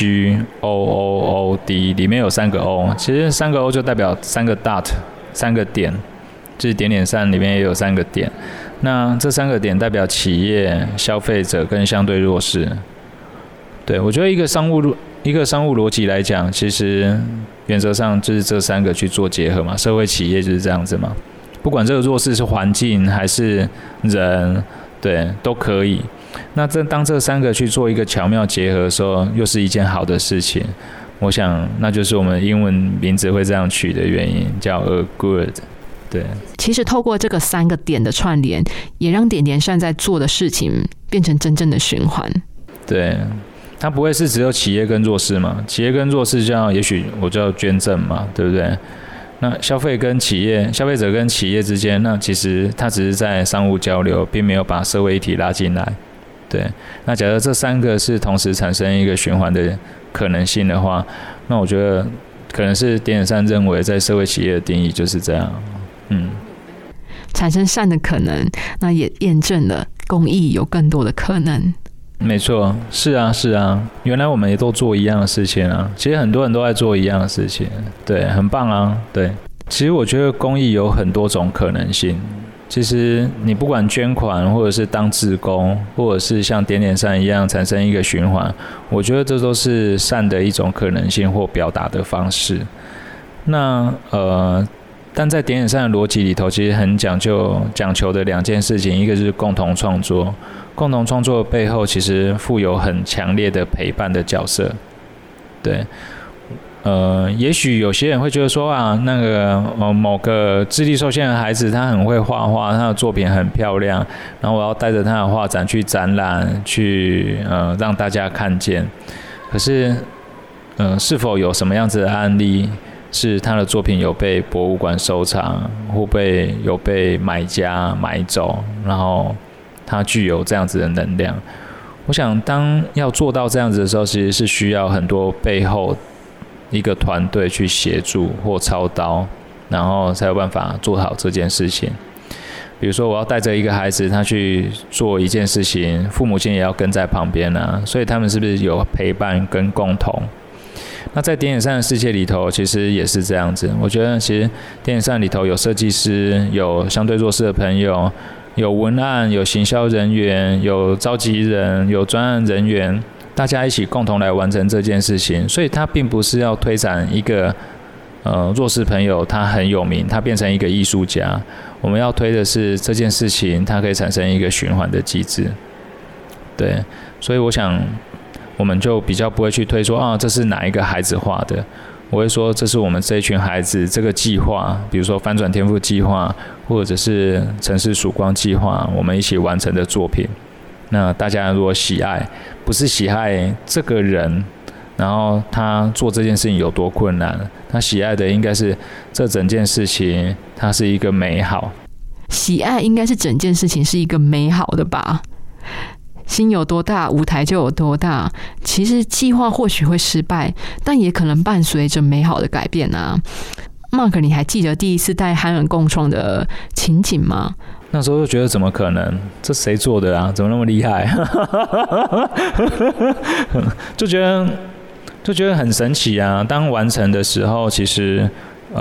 AGOOOD， 里面有3个 O， 其实3个 O 就代表3个 dot， 3个点，就是点点三里面也有3个点。那这3个点代表企业、消费者跟相对弱势。对，我觉得一个商务逻辑来讲，其实原则上就是这3个去做结合嘛，社会企业就是这样子嘛。不管这个弱势是环境还是人，对，都可以。那当这3个去做一个巧妙结合的时候，又是一件好的事情。我想那就是我们英文名字会这样取的原因，叫 A Good。对， 其实透过这个3个点的串联，也让点点三在做的事情变成真正的循环。 对，它不会是只有企业跟弱势嘛？企业跟弱势也许我叫捐赠嘛，对不对？那消费者跟企业之间，那其实它只是在商务交流，并没有把社会议题拉进来。对，那假如这3个是同时产生一个循环的可能性的话，那我觉得可能是点点三认为在社会企业的定义就是这样。 产生善的可能，那也验证了公益有更多的可能。 没错，是啊，原来我们也都做一样的事情啊。其实很多人都在做一样的事情，对，很棒啊。对，其实我觉得公益有很多种可能性。其实你不管捐款，或者是当志工，或者是像点点三一样产生一个循环，我觉得这都是善的一种可能性或表达的方式。那但在点点三的逻辑里头，其实很讲求的2件事情，一个是共同创作，共同创作的背后其实附有很强烈的陪伴的角色。对，也许有些人会觉得说那个某个智力受限的孩子，他很会画画，他的作品很漂亮，然后我要带着他的画展去展览，去让大家看见。可是是否有什么样子的案例？是他的作品有被博物馆收藏，或有被买家买走，然后他具有这样子的能量。我想当要做到这样子的时候，其实是需要很多背后一个团队去协助或操刀，然后才有办法做好这件事情。比如说我要带着一个孩子他去做一件事情，父母亲也要跟在旁边啊，所以他们是不是有陪伴跟共同？那在点点三的世界里头，其实也是这样子。我觉得其实点点三里头有设计师，有相对弱势的朋友，有文案，有行销人员，有召集人，有专案人员，大家一起共同来完成这件事情。所以它并不是要推展一个弱势朋友他很有名，他变成一个艺术家。我们要推的是这件事情，它可以产生一个循环的机制。对，所以我想我们就比较不会去推说这是哪一个孩子画的，我会说这是我们这一群孩子这个计划，比如说翻转天赋计划，或者是城市曙光计划，我们一起完成的作品。 那大家如果喜爱，不是喜爱这个人，然后他做这件事情有多困难，他喜爱的应该是这整件事情，它是一个美好。 喜爱应该是整件事情是一个美好的吧？心有多大，舞台就有多大。其实计划或许会失败，但也可能伴随着美好的改变啊。Mark， 你还记得第一次带憨人共创的情景吗？ 那时候就觉得怎么可能？这谁做的啊？怎么那么厉害？就觉得很神奇啊！当完成的时候，其实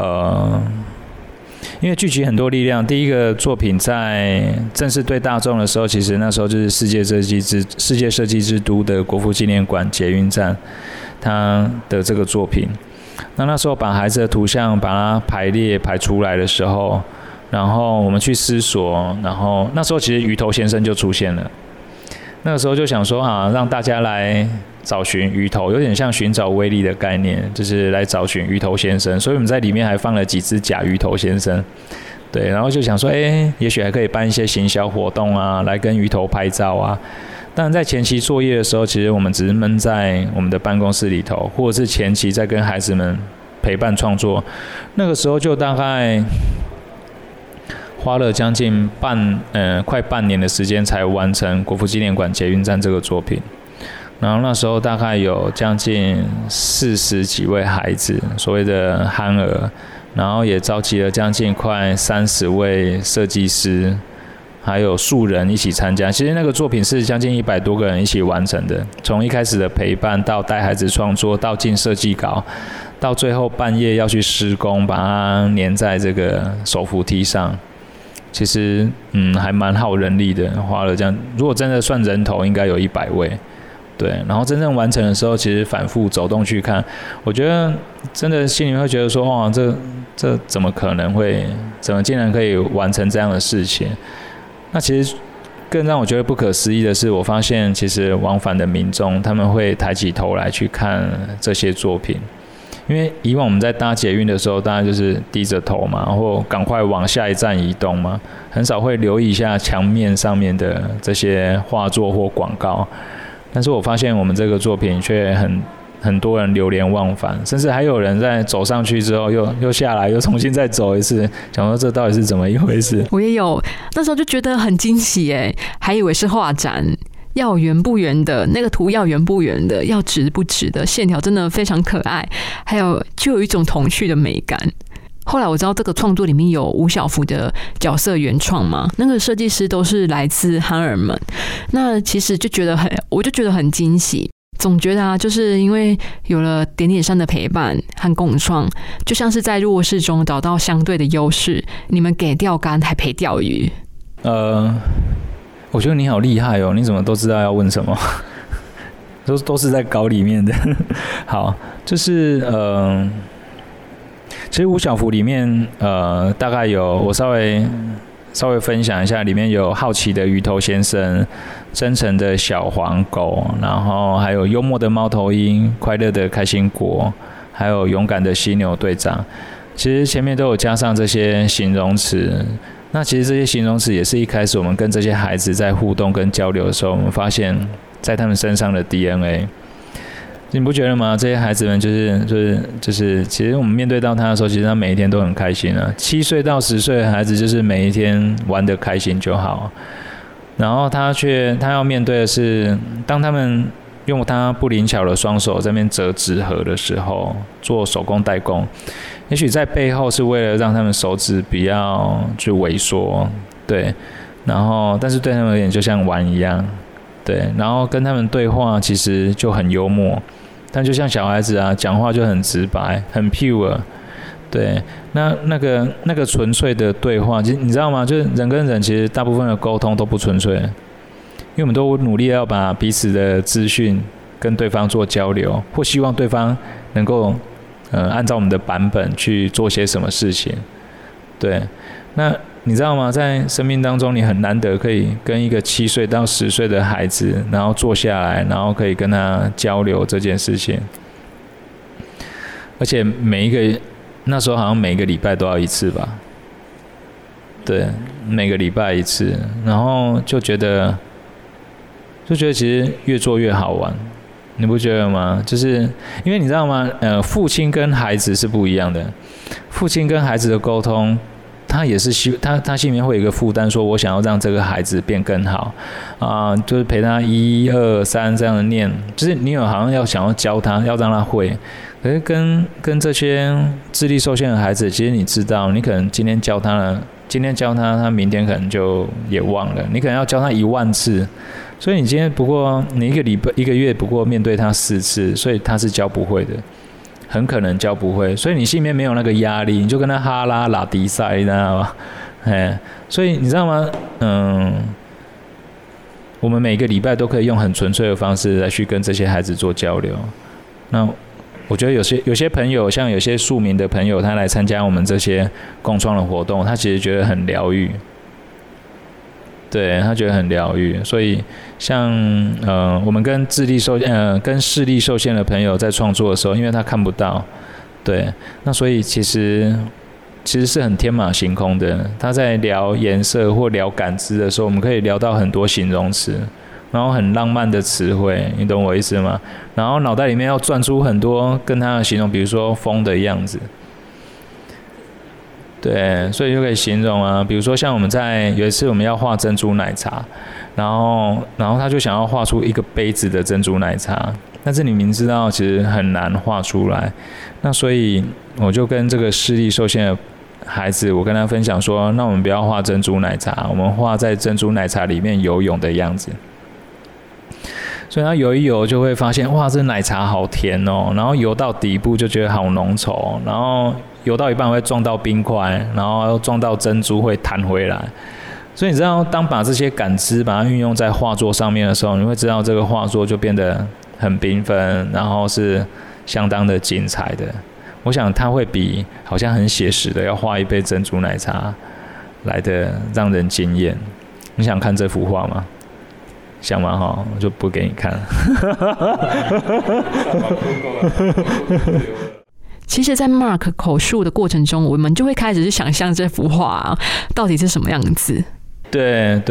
因为聚集很多力量。第一个作品在正式对大众的时候，其实那时候就是世界设计之都的国父纪念馆捷运站，它的这个作品。那时候把孩子的图像把它排出来的时候，然后我们去思索，然后那时候其实鱼头先生就出现了。那个时候就想说啊，让大家来找寻鱼头，有点像寻找威力的概念，就是来找寻鱼头先生。所以我们在里面还放了几只假鱼头先生，对，然后就想说，也许还可以办一些行销活动啊，来跟鱼头拍照啊。当然在前期作业的时候，其实我们只是闷在我们的办公室里头，或者是前期在跟孩子们陪伴创作。那个时候就大概花了将近快半年的时间才完成国父纪念馆捷运站这个作品。然后那时候大概有将近40几位孩子，所谓的憨儿，然后也召集了将近快30位设计师，还有素人一起参加。其实那个作品是将近100多个人一起完成的，从一开始的陪伴到带孩子创作，到进设计稿，到最后半夜要去施工，把它粘在这个手扶梯上。其实还蛮耗人力的，花了这样，如果真的算人头，应该有100位。对，然后真正完成的时候，其实反复走动去看，我觉得真的心里会觉得说，哇，这怎么可能会，怎么竟然可以完成这样的事情？那其实更让我觉得不可思议的是，我发现其实往返的民众他们会抬起头来去看这些作品，因为以往我们在搭捷运的时候，大家就是低着头嘛，或赶快往下一站移动嘛，很少会留意一下墙面上面的这些画作或广告。但是我发现我们这个作品却很多人流连忘返，甚至还有人在走上去之后又下来，又重新再走一次，想说这到底是怎么一回事？ 我也有，那时候就觉得很惊喜耶，还以为是画展，要圆不圆的那个图，要圆不圆的，要直不直的，线条真的非常可爱，还有就有一种童趣的美感。后来我知道这个创作里面有吴小福的角色原创嘛，那个设计师都是来自憨儿们，那其实我就觉得很惊喜，总觉得啊，就是因为有了点点山的陪伴和共创，就像是在弱势中找到相对的优势，你们给钓竿还陪钓鱼。 我觉得你好厉害哦，你怎么都知道要问什么？都是在稿里面的。好，就是其实吴小福里面大概有我稍微分享一下，里面有好奇的鱼头先生，真诚的小黄狗，然后还有幽默的猫头鹰，快乐的开心果，还有勇敢的犀牛队长。其实前面都有加上这些形容词。那其实这些形容词也是一开始我们跟这些孩子在互动跟交流的时候，我们发现在他们身上的 DNA。你不觉得吗？这些孩子们就是，其实我们面对到他的时候，其实他每一天都很开心啊。7岁到10岁的孩子，就是每一天玩得开心就好。然后他要面对的是，当他们用他不灵巧的双手在那边折纸盒的时候，做手工代工，也许在背后是为了让他们手指不要去萎缩，对。然后，但是对他们而言就像玩一样，对。然后跟他们对话，其实就很幽默。但就像小孩子啊，讲话就很直白，很 pure， 对。那个纯粹的对话，其实你知道吗？就是人跟人其实大部分的沟通都不纯粹，因为我们都努力要把彼此的资讯跟对方做交流，或希望对方能够按照我们的版本去做些什么事情，对。那你知道吗？在生命当中，你很难得可以跟一个7岁到10岁的孩子，然后坐下来，然后可以跟他交流这件事情。而且那时候好像每一个礼拜都要一次吧，对，每个礼拜一次，然后就觉得就觉得其实越做越好玩，你不觉得吗？就是因为你知道吗？父亲跟孩子是不一样的，父亲跟孩子的沟通。他也是他心里面会有一个负担，说我想要让这个孩子变更好就是陪他1、2、3这样的念，就是你有好像想要教他，要让他会。可是跟这些智力受限的孩子，其实你知道，你可能今天教他了，他明天可能就也忘了，你可能要教他10000次，所以你今天不过你一个月不过面对他4次，所以他是教不会的。很可能教不会，所以你心里面没有那个压力，你就跟他哈拉拉迪赛，你知道吗？所以你知道吗？我们每个礼拜都可以用很纯粹的方式来去跟这些孩子做交流。那我觉得有些朋友，像有些庶民的朋友，他来参加我们这些共创的活动，他其实觉得很疗愈。对，他觉得很疗愈，所以像我们跟视力受限的朋友在创作的时候，因为他看不到，对，那所以其实是很天马行空的。他在聊颜色或聊感知的时候，我们可以聊到很多形容词，然后很浪漫的词汇，你懂我意思吗？然后脑袋里面要转出很多跟他的形容，比如说风的样子。对，所以就可以形容啊，比如说像有一次我们要画珍珠奶茶，然后他就想要画出一个杯子的珍珠奶茶，但是你明知道其实很难画出来，那所以我就跟这个视力受限的孩子，我跟他分享说，那我们不要画珍珠奶茶，我们画在珍珠奶茶里面游泳的样子。所以他游一游就会发现，哇，这奶茶好甜哦，然后游到底部就觉得好浓稠，然后游到一半会撞到冰块，然后撞到珍珠会弹回来。所以你知道，当把这些感知把它运用在画作上面的时候，你会知道这个画作就变得很缤纷，然后是相当的精彩的。我想它会比好像很写实的要画一杯珍珠奶茶来的让人惊艳。你想看这幅画吗？想嘛哈，我就不给你看。 其实，在 Mark 口述的过程中，我们就会开始去想象这幅画到底是什么样子。 对。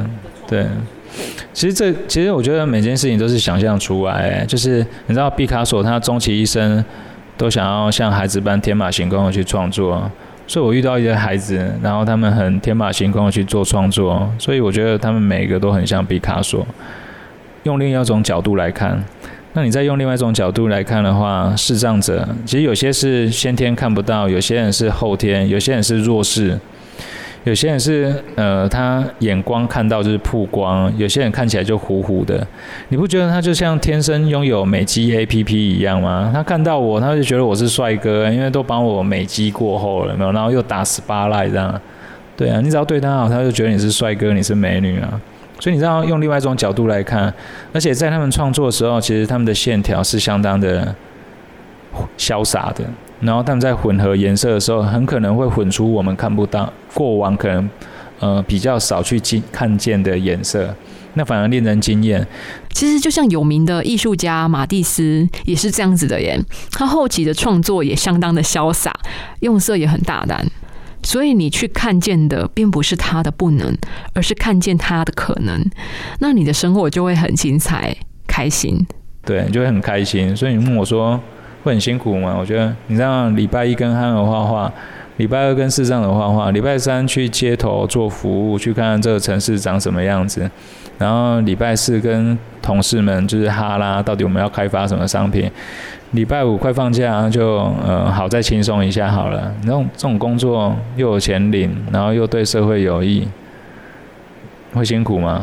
其实我觉得每件事情都是想象出来，就是你知道毕卡索他终其一生都想要像孩子般天马行空的去创作。所以我遇到一些孩子，然后他们很天马行空的去做创作，所以我觉得他们每一个都很像毕卡索。用另外一种角度来看，那你再用另外一种角度来看的话，视障者其实有些是先天看不到，有些人是后天，有些人是弱视，有些人是他眼光看到就是曝光，有些人看起来就糊糊的。你不觉得他就像天生拥有美肌 APP 一样吗？他看到我，他就觉得我是帅哥，因为都帮我美肌过后了，有没有？然后又打 spotlight 这样。对啊，你只要对他好，他就觉得你是帅哥，你是美女啊。所以你知道用另外一种角度来看，而且在他们创作的时候，其实他们的线条是相当的潇洒的。然后他们在混合颜色的时候，很可能会混出我们看不到、过往可能比较少去看见的颜色，那反而令人惊艳。 其实就像有名的艺术家马蒂斯也是这样子的耶，他后期的创作也相当的潇洒，用色也很大胆。所以你去看见的并不是他的不能，而是看见他的可能，那你的生活就会很精彩、开心。 对，就会很开心。所以你问我说会很辛苦吗？我觉得你这样礼拜一跟憨儿画画，礼拜二跟视障的画画，礼拜三去街头做服务，去看看这个城市长什么样子，然后礼拜四跟同事们就是哈拉，到底我们要开发什么商品。礼拜五快放假就好再轻松一下好了。这种工作又有钱领，然后又对社会有益，会辛苦吗？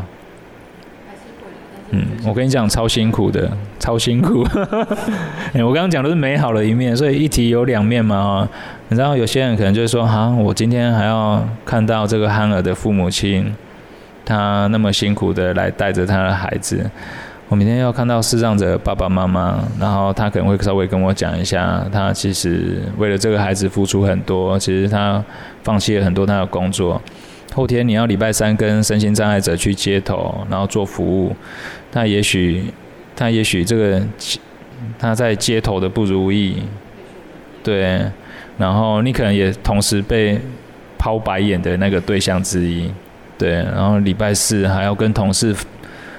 我跟你讲，超辛苦的，超辛苦。我刚刚讲的是美好的一面，所以一体有两面嘛。你知道有些人可能就会说，我今天还要看到这个憨儿的父母亲，他那么辛苦的来带着他的孩子。我明天要看到视障者爸爸妈妈，然后他可能会稍微跟我讲一下，他其实为了这个孩子付出很多，其实他放弃了很多他的工作。后天你要礼拜三跟身心障碍者去街头，然后做服务，他也许这个他在街头的不如意，对，然后你可能也同时被抛白眼的那个对象之一，对，然后礼拜四还要跟同事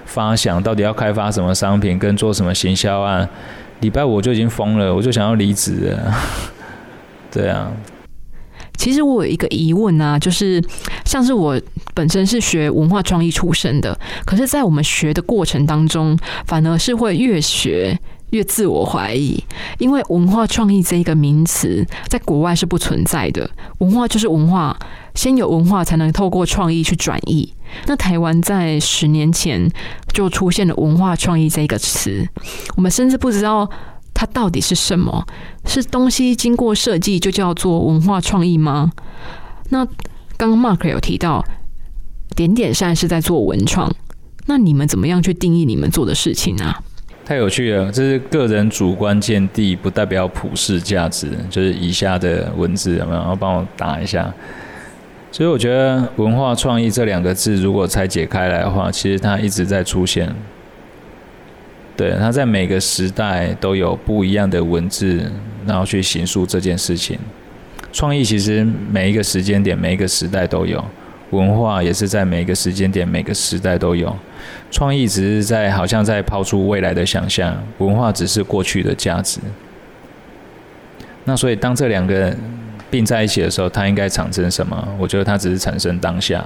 发想到底要开发什么商品跟做什么行销案，礼拜五我就已经疯了，我就想要离职了。对啊。 其实我有一个疑问啊，就是像是我本身是学文化创意出身的，可是在我们学的过程当中，反而是会越学越自我怀疑，因为文化创意这一个名词在国外是不存在的，文化就是文化，先有文化才能透过创意去转译。那台湾在10年前就出现了文化创意这个词，我们甚至不知道它到底是什么？是东西经过设计就叫做文化创意吗？那刚刚 Mark 有提到点点善是在做文创，那你们怎么样去定义你们做的事情啊？ 太有趣了，这是个人主观见地，不代表普世价值。就是以下的文字有没有？然后帮我打一下。所以我觉得文化创意这2个字，如果拆解开来的话，其实它一直在出现。对，它在每个时代都有不一样的文字，然后去形塑这件事情。创意其实每一个时间点、每一个时代都有，文化也是在每一个时间点、每个时代都有。创意只是好像在抛出未来的想象，文化只是过去的价值。那所以当这2个并在一起的时候，它应该产生什么？我觉得它只是产生当下。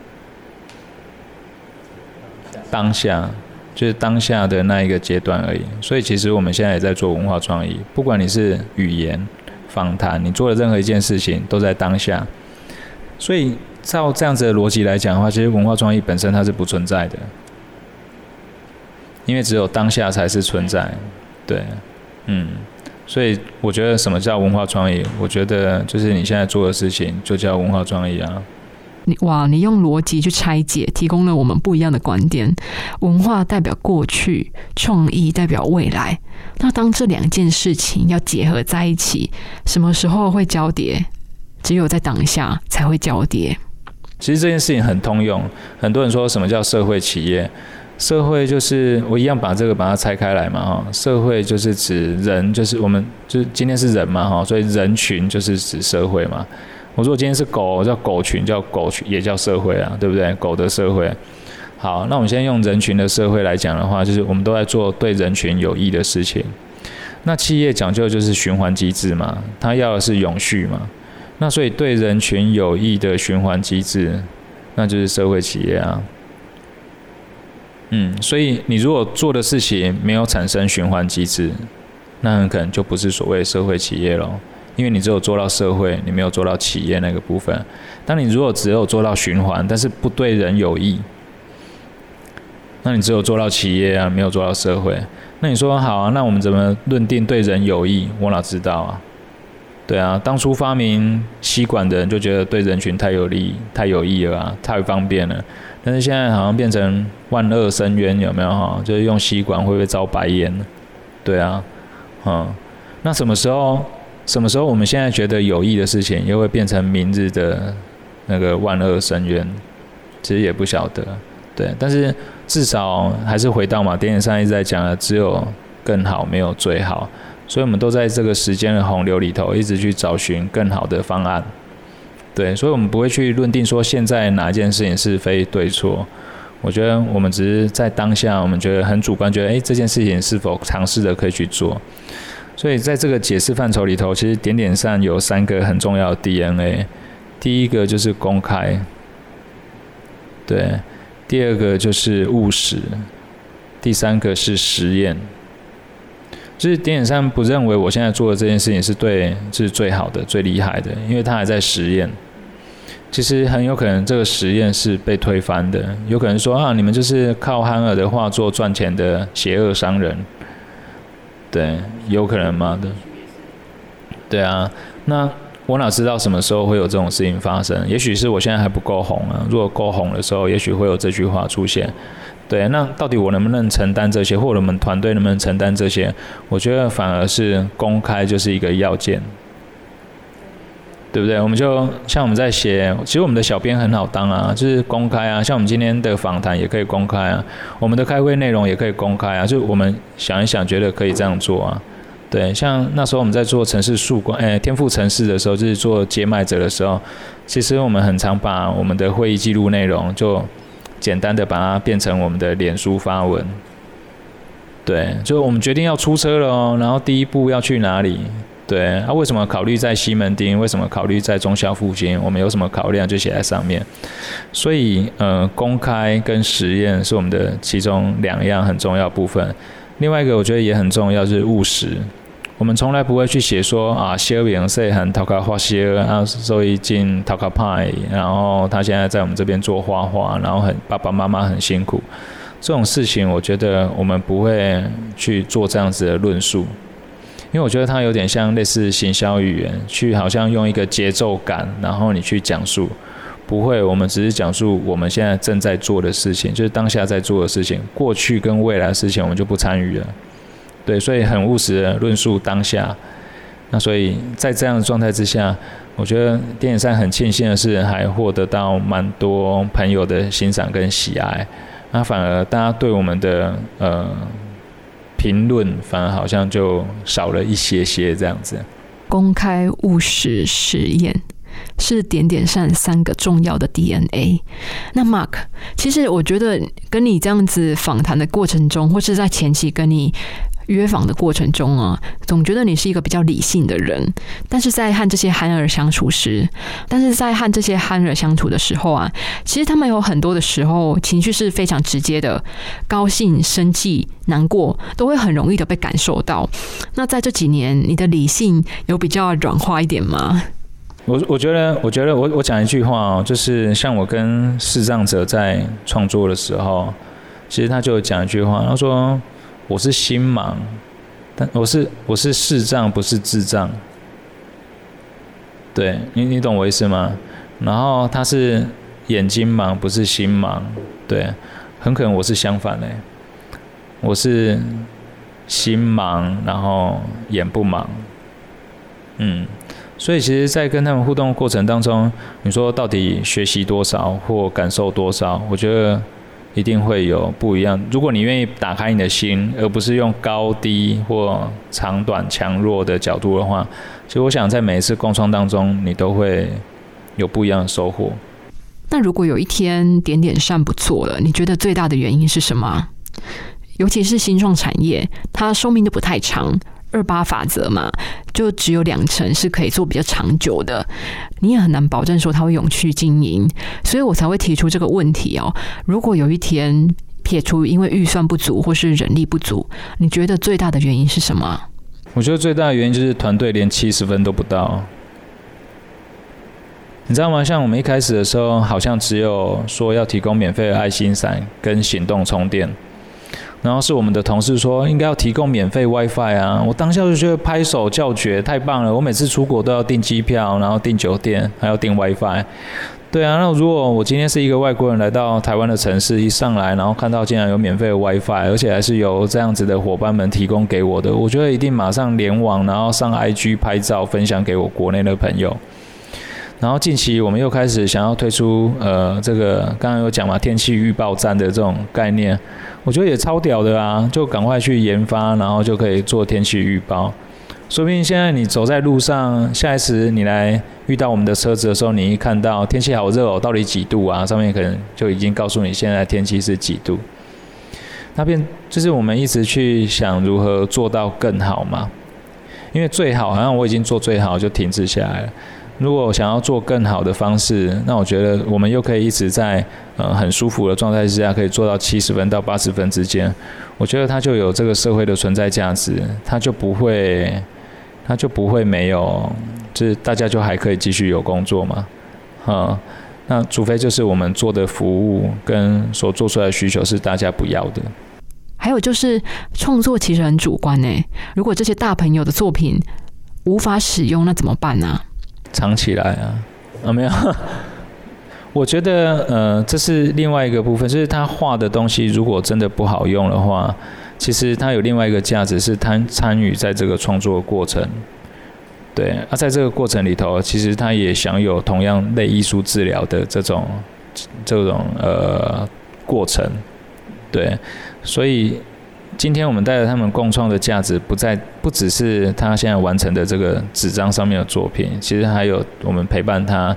当下。就是当下的那一个阶段而已，所以其实我们现在也在做文化创意，不管你是语言、访谈，你做的任何一件事情都在当下。所以照这样子的逻辑来讲的话，其实文化创意本身它是不存在的，因为只有当下才是存在。对，所以我觉得什么叫文化创意？我觉得就是你现在做的事情就叫文化创意啊。 你用逻辑去拆解，提供了我们不一样的观点。文化代表过去，创意代表未来。那当这2件事情要结合在一起，什么时候会交叠？只有在当下才会交叠。 其实这件事情很通用，很多人说什么叫社会企业？社会就是我一样把它拆开来嘛，社会就是指人，就是我们就是今天是人嘛，所以人群就是指社会嘛。我说今天是狗，叫狗群，叫狗群也叫社会啊，对不对？狗的社会。好，那我们现在用人群的社会来讲的话，就是我们都在做对人群有益的事情。那企业讲究就是循环机制嘛，它要的是永续嘛。那所以对人群有益的循环机制，那就是社会企业啊。所以你如果做的事情没有产生循环机制，那很可能就不是所谓社会企业咯。因为你只有做到社会，你没有做到企业那个部分。当你如果只有做到循环，但是不对人有益，那你只有做到企业啊，没有做到社会。那你说好啊，那我们怎么论定对人有益？我哪知道啊？对啊，当初发明吸管的人就觉得对人群太有利、太有益了啊，太方便了。但是现在好像变成万恶深渊，有没有哈？就是用吸管会不会遭白眼？对啊，那什么时候我们现在觉得有益的事情，又会变成明日的那个万恶深渊？其实也不晓得，对。但是至少还是回到嘛，点点上一直在讲的，只有更好，没有最好。所以我们都在这个时间的洪流里头，一直去找寻更好的方案。对，所以我们不会去论定说现在哪一件事情是非对错。我觉得我们只是在当下，我们觉得很主观，觉得这件事情是否尝试的可以去做。所以在这个解释范畴里头，其实点点上有3个很重要的 DNA。第一个就是公开，对；第2个就是务实；第3个是实验。就是点点上不认为我现在做的这件事情是最好的、最厉害的，因为他还在实验。其实很有可能这个实验是被推翻的，有可能说啊，你们就是靠憨儿的画作赚钱的邪恶商人。对，有可能吗？对啊，那我哪知道什么时候会有这种事情发生？也许是我现在还不够红啊，如果够红的时候，也许会有这句话出现。对，那到底我能不能承担这些，或者我们团队能不能承担这些？我觉得反而是公开就是一个要件，对不对？我们就像我们在写，其实我们的小编很好当啊，就是公开啊，像我们今天的访谈也可以公开啊，我们的开会内容也可以公开啊，就我们想一想，觉得可以这样做啊。对，像那时候我们在做城市曙光，天赋城市的时候，就是做接麦者的时候，其实我们很常把我们的会议记录内容就简单的把它变成我们的脸书发文。对，就我们决定要出车了哦，然后第一步要去哪里？对，为什么考虑在西门町？为什么考虑在忠孝复兴？我们有什么考量就写在上面。所以公开跟实验是我们的其中2样很重要的部分。另外一个我觉得也很重要，就是务实。我们从来不会去写说小明细汉头壳发烧所以进头壳派，然后他现在在我们这边做画画，然后爸爸妈妈很辛苦。这种事情我觉得我们不会去做这样子的论述。因为我觉得它有点像类似行销语言，去好像用一个节奏感，然后你去讲述。不会，我们只是讲述我们现在正在做的事情，就是当下在做的事情，过去跟未来的事情我们就不参与了。对，所以很务实的论述当下。那所以在这样的状态之下，我觉得电影赛很庆幸的是，还获得到蛮多朋友的欣赏跟喜爱。那反而大家对我们的评论反而好像就少了一些这样子。 公开、务实、实验是点点扇3个重要的 DNA。 那 Mark， 其实我觉得跟你这样子访谈的过程中，或是在前期跟你约访的过程中啊，总觉得你是一个比较理性的人，但是在和这些憨儿相处的时候啊，其实他们有很多的时候情绪是非常直接的，高兴、生气、难过都会很容易的被感受到。那在这几年，你的理性有比较软化一点吗？ 我觉得我讲一句话哦，就是像我跟视障者在创作的时候，其实他就讲一句话，他说我是心盲，但我是视障，不是智障。对，你懂我意思吗？然后他是眼睛盲，不是心盲。对，很可能我是相反的，我是心盲，然后眼不盲。所以其实在跟他们互动的过程当中，你说到底学习多少或感受多少，我觉得一定会有不一样。如果你愿意打开你的心，而不是用高低或长短强弱的角度的话，其实我想在每一次共创当中，你都会有不一样的收获。 那如果有一天点点扇不做了，你觉得最大的原因是什么？尤其是新创产业，它寿命都不太长，28法则嘛，就只有20%是可以做比较长久的，你也很难保证说它会永续经营，所以我才会提出这个问题哦。如果有一天撇除因为预算不足或是人力不足，你觉得最大的原因是什么？ 我觉得最大的原因就是团队连70分都不到。你知道吗？像我们一开始的时候，好像只有说要提供免费的爱心伞跟行动充电。然后是我们的同事说应该要提供免费 WiFi 啊，我当下就觉得拍手叫绝，太棒了！我每次出国都要订机票，然后订酒店，还要订 WiFi。对啊，那如果我今天是一个外国人来到台湾的城市，一上来然后看到竟然有免费的 WiFi， 而且还是由这样子的伙伴们提供给我的，我觉得一定马上联网，然后上 IG 拍照分享给我国内的朋友。然后近期我们又开始想要推出这个刚刚有讲嘛，天气预报站的这种概念，我觉得也超屌的啊，就赶快去研发，然后就可以做天气预报。说不定现在你走在路上，下一次你来遇到我们的车子的时候，你一看到天气好热哦，到底几度啊？上面可能就已经告诉你现在天气是几度。那边就是我们一直去想如何做到更好嘛，因为最好好像我已经做最好就停滞下来了。如果想要做更好的方式，那我觉得我们又可以一直在很舒服的状态之下，可以做到70分到80分之间。我觉得它就有这个社会的存在价值，它就不会没有，就是大家就还可以继续有工作嘛。那除非就是我们做的服务跟所做出来的需求是大家不要的。 还有就是创作其实很主观耶，如果这些大朋友的作品无法使用，那怎么办呢？ 藏起来啊，没有。我觉得这是另外一个部分，就是他画的东西如果真的不好用的话，其实他有另外一个价值是参与在这个创作的过程。对，在这个过程里头，其实他也享有同样类艺术治疗的这种过程。对，所以今天我们带着他们共创的价值不只是他现在完成的这个纸张上面的作品，其实还有我们陪伴他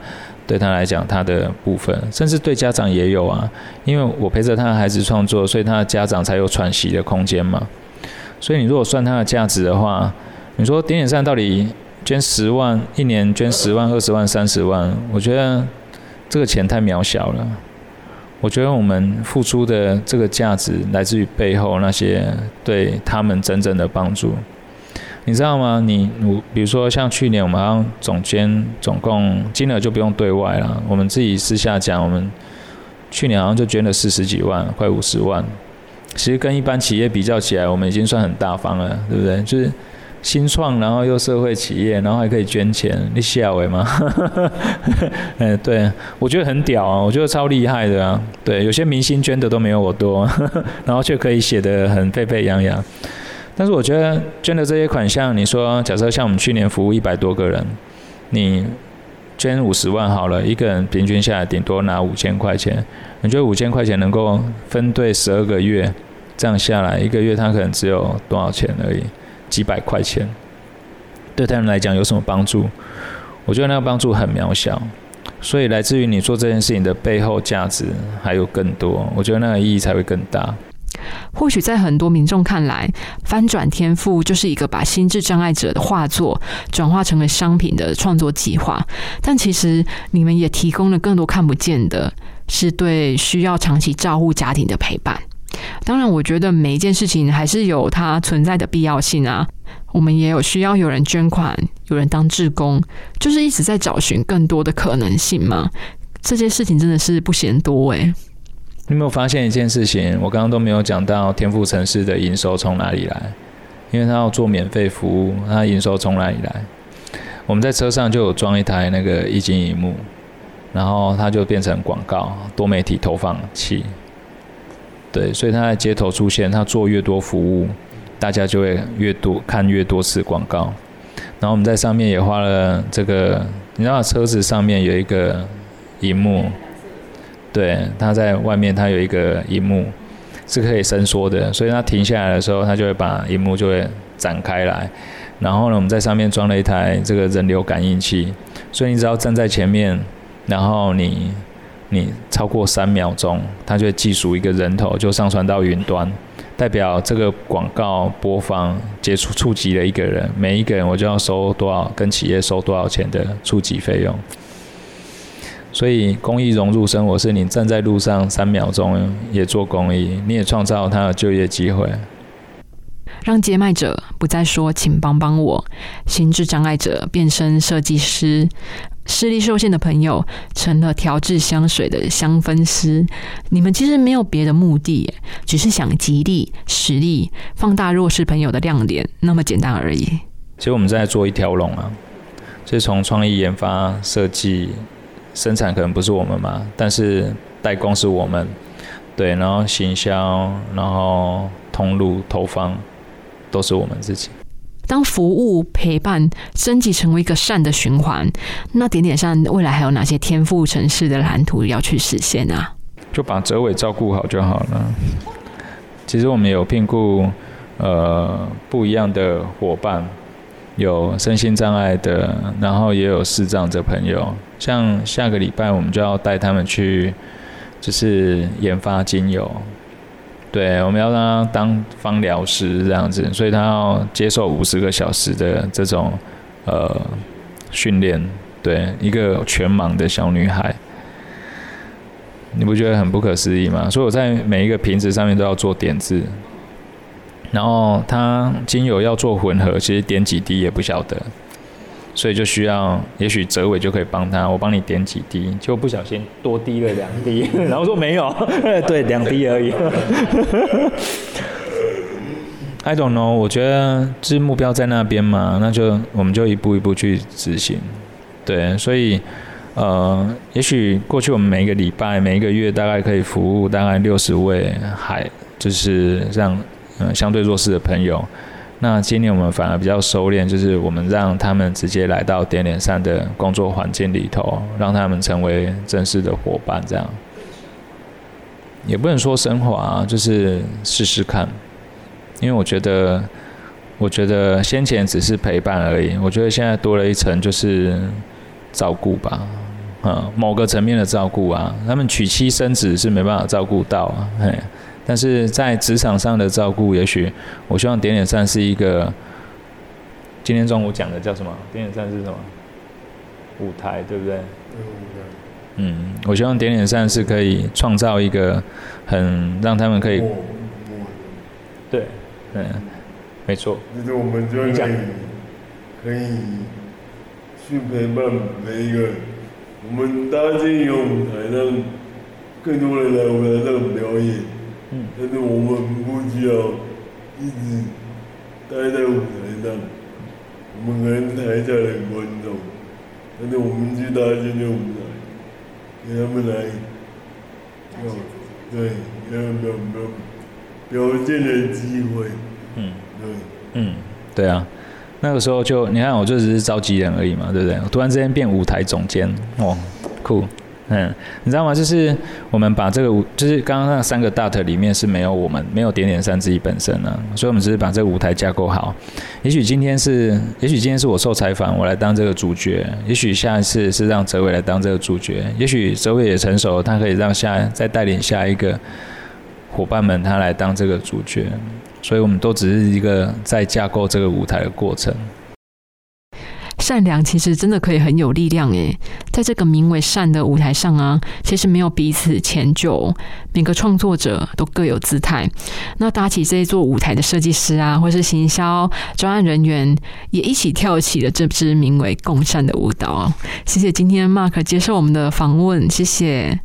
对他来讲他的部分，甚至对家长也有啊，因为我陪着他的孩子创作，所以他的家长才有喘息的空间嘛。所以你如果算他的价值的话，你说点点善到底捐10万，一年捐10万、20万、30万，我觉得这个钱太渺小了。我觉得我们付出的这个价值来自于背后那些对他们真正的帮助。你知道吗？比如说像去年我们好像总共金额就不用对外了，我们自己私下讲，我们去年好像就捐了40几万，快50万。其实跟一般企业比较起来，我们已经算很大方了，对不对？就是新创，然后又社会企业，然后还可以捐钱，你笑话吗？对，我觉得很屌啊，我觉得超厉害的啊。对，有些明星捐的都没有我多，然后却可以写得很沸沸扬扬。但是我觉得捐的这些款项，你说假设像我们去年服务100多个人，你捐50万好了，一个人平均下来顶多拿5000块钱，你觉得5000块钱能够分对12个月，这样下来，一个月他可能只有多少钱而已，几百块钱，对他们来讲有什么帮助？我觉得那个帮助很渺小，所以来自于你做这件事情的背后价值还有更多，我觉得那个意义才会更大。 或许在很多民众看来，翻转天赋就是一个把心智障碍者的画作转化成为商品的创作计划，但其实你们也提供了更多看不见的，是对需要长期照护家庭的陪伴。当然我觉得每一件事情还是有它存在的必要性啊，我们也有需要有人捐款，有人当志工，就是一直在找寻更多的可能性嘛。这件事情真的是不嫌多欸。 你有没有发现一件事情？我刚刚都没有讲到天赋城市的营收从哪里来，因为他要做免费服务，他营收从哪里来？我们在车上就有装一台那个液晶萤幕，然后它就变成广告多媒体投放器。对，所以它在街头出现，它做越多服务，大家就会看越多次广告。然后我们在上面也花了这个，你知道车子上面有一个萤幕。对，它在外面它有一个萤幕是可以伸缩的，所以它停下来的时候，它就会把萤幕就会展开来。然后呢，我们在上面装了一台这个人流感应器，所以你只要站在前面，然后你超过3秒钟，它就会计数一个人头，就上传到云端，代表这个广告播放触及了一个人，每一个人我就要收多少，跟企业收多少钱的触及费用。所以公益融入生活，是你站在路上3秒钟也做公益，你也创造他的就业机会。 让街卖者不再说请帮帮我，心智障碍者变身设计师，视力受限的朋友成了调制香水的香氛师。你们其实没有别的目的，只是想激励实力，放大弱势朋友的亮点，那么简单而已。 其实我们在做一条龙啊，就是从创意研发、设计、生产可能不是我们嘛，但是代工是我们，对，然后行销，然后通路投放都是我们自己。 当服务陪伴升级成为一个善的循环，那点点善未来还有哪些天赋城市的蓝图要去实现啊？ 就把哲伟照顾好就好了。其实我们有聘雇不一样的伙伴，有身心障碍的，然后也有视障的朋友。像下个礼拜我们就要带他们去，就是研发精油。对，我们要让他当芳疗师这样子，所以他要接受50个小时的这种训练。对，一个全盲的小女孩，你不觉得很不可思议吗？所以我在每一个瓶子上面都要做点字，然后它精油要做混合，其实点几滴也不晓得，所以就需要，也许哲伟就可以帮他，我帮你点几滴，就不小心多滴了2滴，然后说没有，对，2滴而已。I don't know， 我觉得就是目标在那边嘛，那就我们就一步一步去执行。对，所以也许过去我们每一个礼拜、每一个月大概可以服务大概60位就是让相对弱势的朋友。那今年我们反而比较收敛，就是我们让他们直接来到点点善的工作环境里头，让他们成为正式的伙伴，这样也不能说升华，就是试试看。因为我觉得先前只是陪伴而已，我觉得现在多了一层就是照顾吧。 某个层面的照顾啊，他们娶妻生子是没办法照顾到啊，但是在职场上的照顾，也许我希望点点善是一个，今天中午讲的叫什么？点点善是什么？舞台，对不对？我希望点点善是可以创造一个很让他们可以，对，没错。 就是我们就可以去陪伴每一个人，我们搭建一个舞台，让更多人来舞台上表演。但是我们不需要一直待在舞台上，我们可能台下的观众，但是我们去搭建这个舞台，给他们来，对，给他们表现的机会。 对啊，那个时候就你看，我就只是召集人而已嘛，对不对？我突然之间变舞台总监，哇，酷。你知道吗？就是我们把这个就是刚刚那3个 dot 里面是没有点点善自己本身啊，所以我们只是把这个舞台架构好。也许今天是我受采访，我来当这个主角；也许下一次是让哲伟来当这个主角；也许哲伟也成熟，他可以让再带领下一个伙伴们他来当这个主角。所以我们都只是一个在架构这个舞台的过程。 善良其实真的可以很有力量耶，在这个名为善的舞台上啊，其实没有彼此迁就，每个创作者都各有姿态。那搭起这一座舞台的设计师啊，或是行销专案人员，也一起跳起了这支名为共善的舞蹈。谢谢今天 Mark 接受我们的访问，谢谢。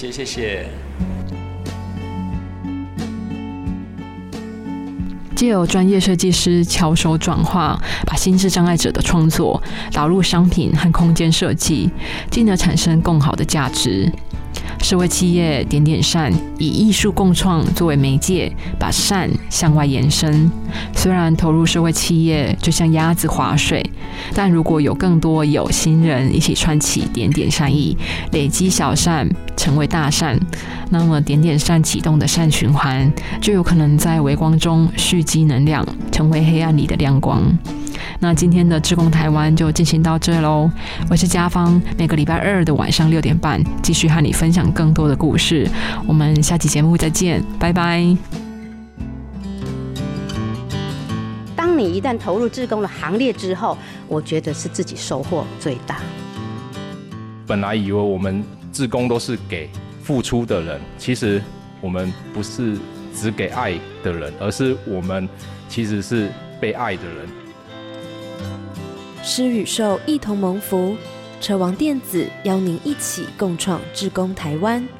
藉由专业设计师巧手转化，把心智障碍者的创作导入商品和空间设计，进而产生更好的价值。社会企业点点善以艺术共创作为媒介，把善向外延伸。虽然投入社会企业就像鸭子划水，但如果有更多有心人一起串起点点善意，累积小善成为大善，那么点点善启动的善循环就有可能在微光中蓄积能量，成为黑暗里的亮光。那今天的志工台湾就进行到这咯，我是家芳，每个礼拜2的晚上6点半继续和你分享更多的故事，我们下期节目再见，拜拜。 当你一旦投入志工的行列之后，我觉得是自己收获最大。 本来以为我们志工都是给付出的人，其实我们不是只给爱的人，而是我们其实是被爱的人。 施与受一同蒙福，车王电子邀您一起共创志工台湾。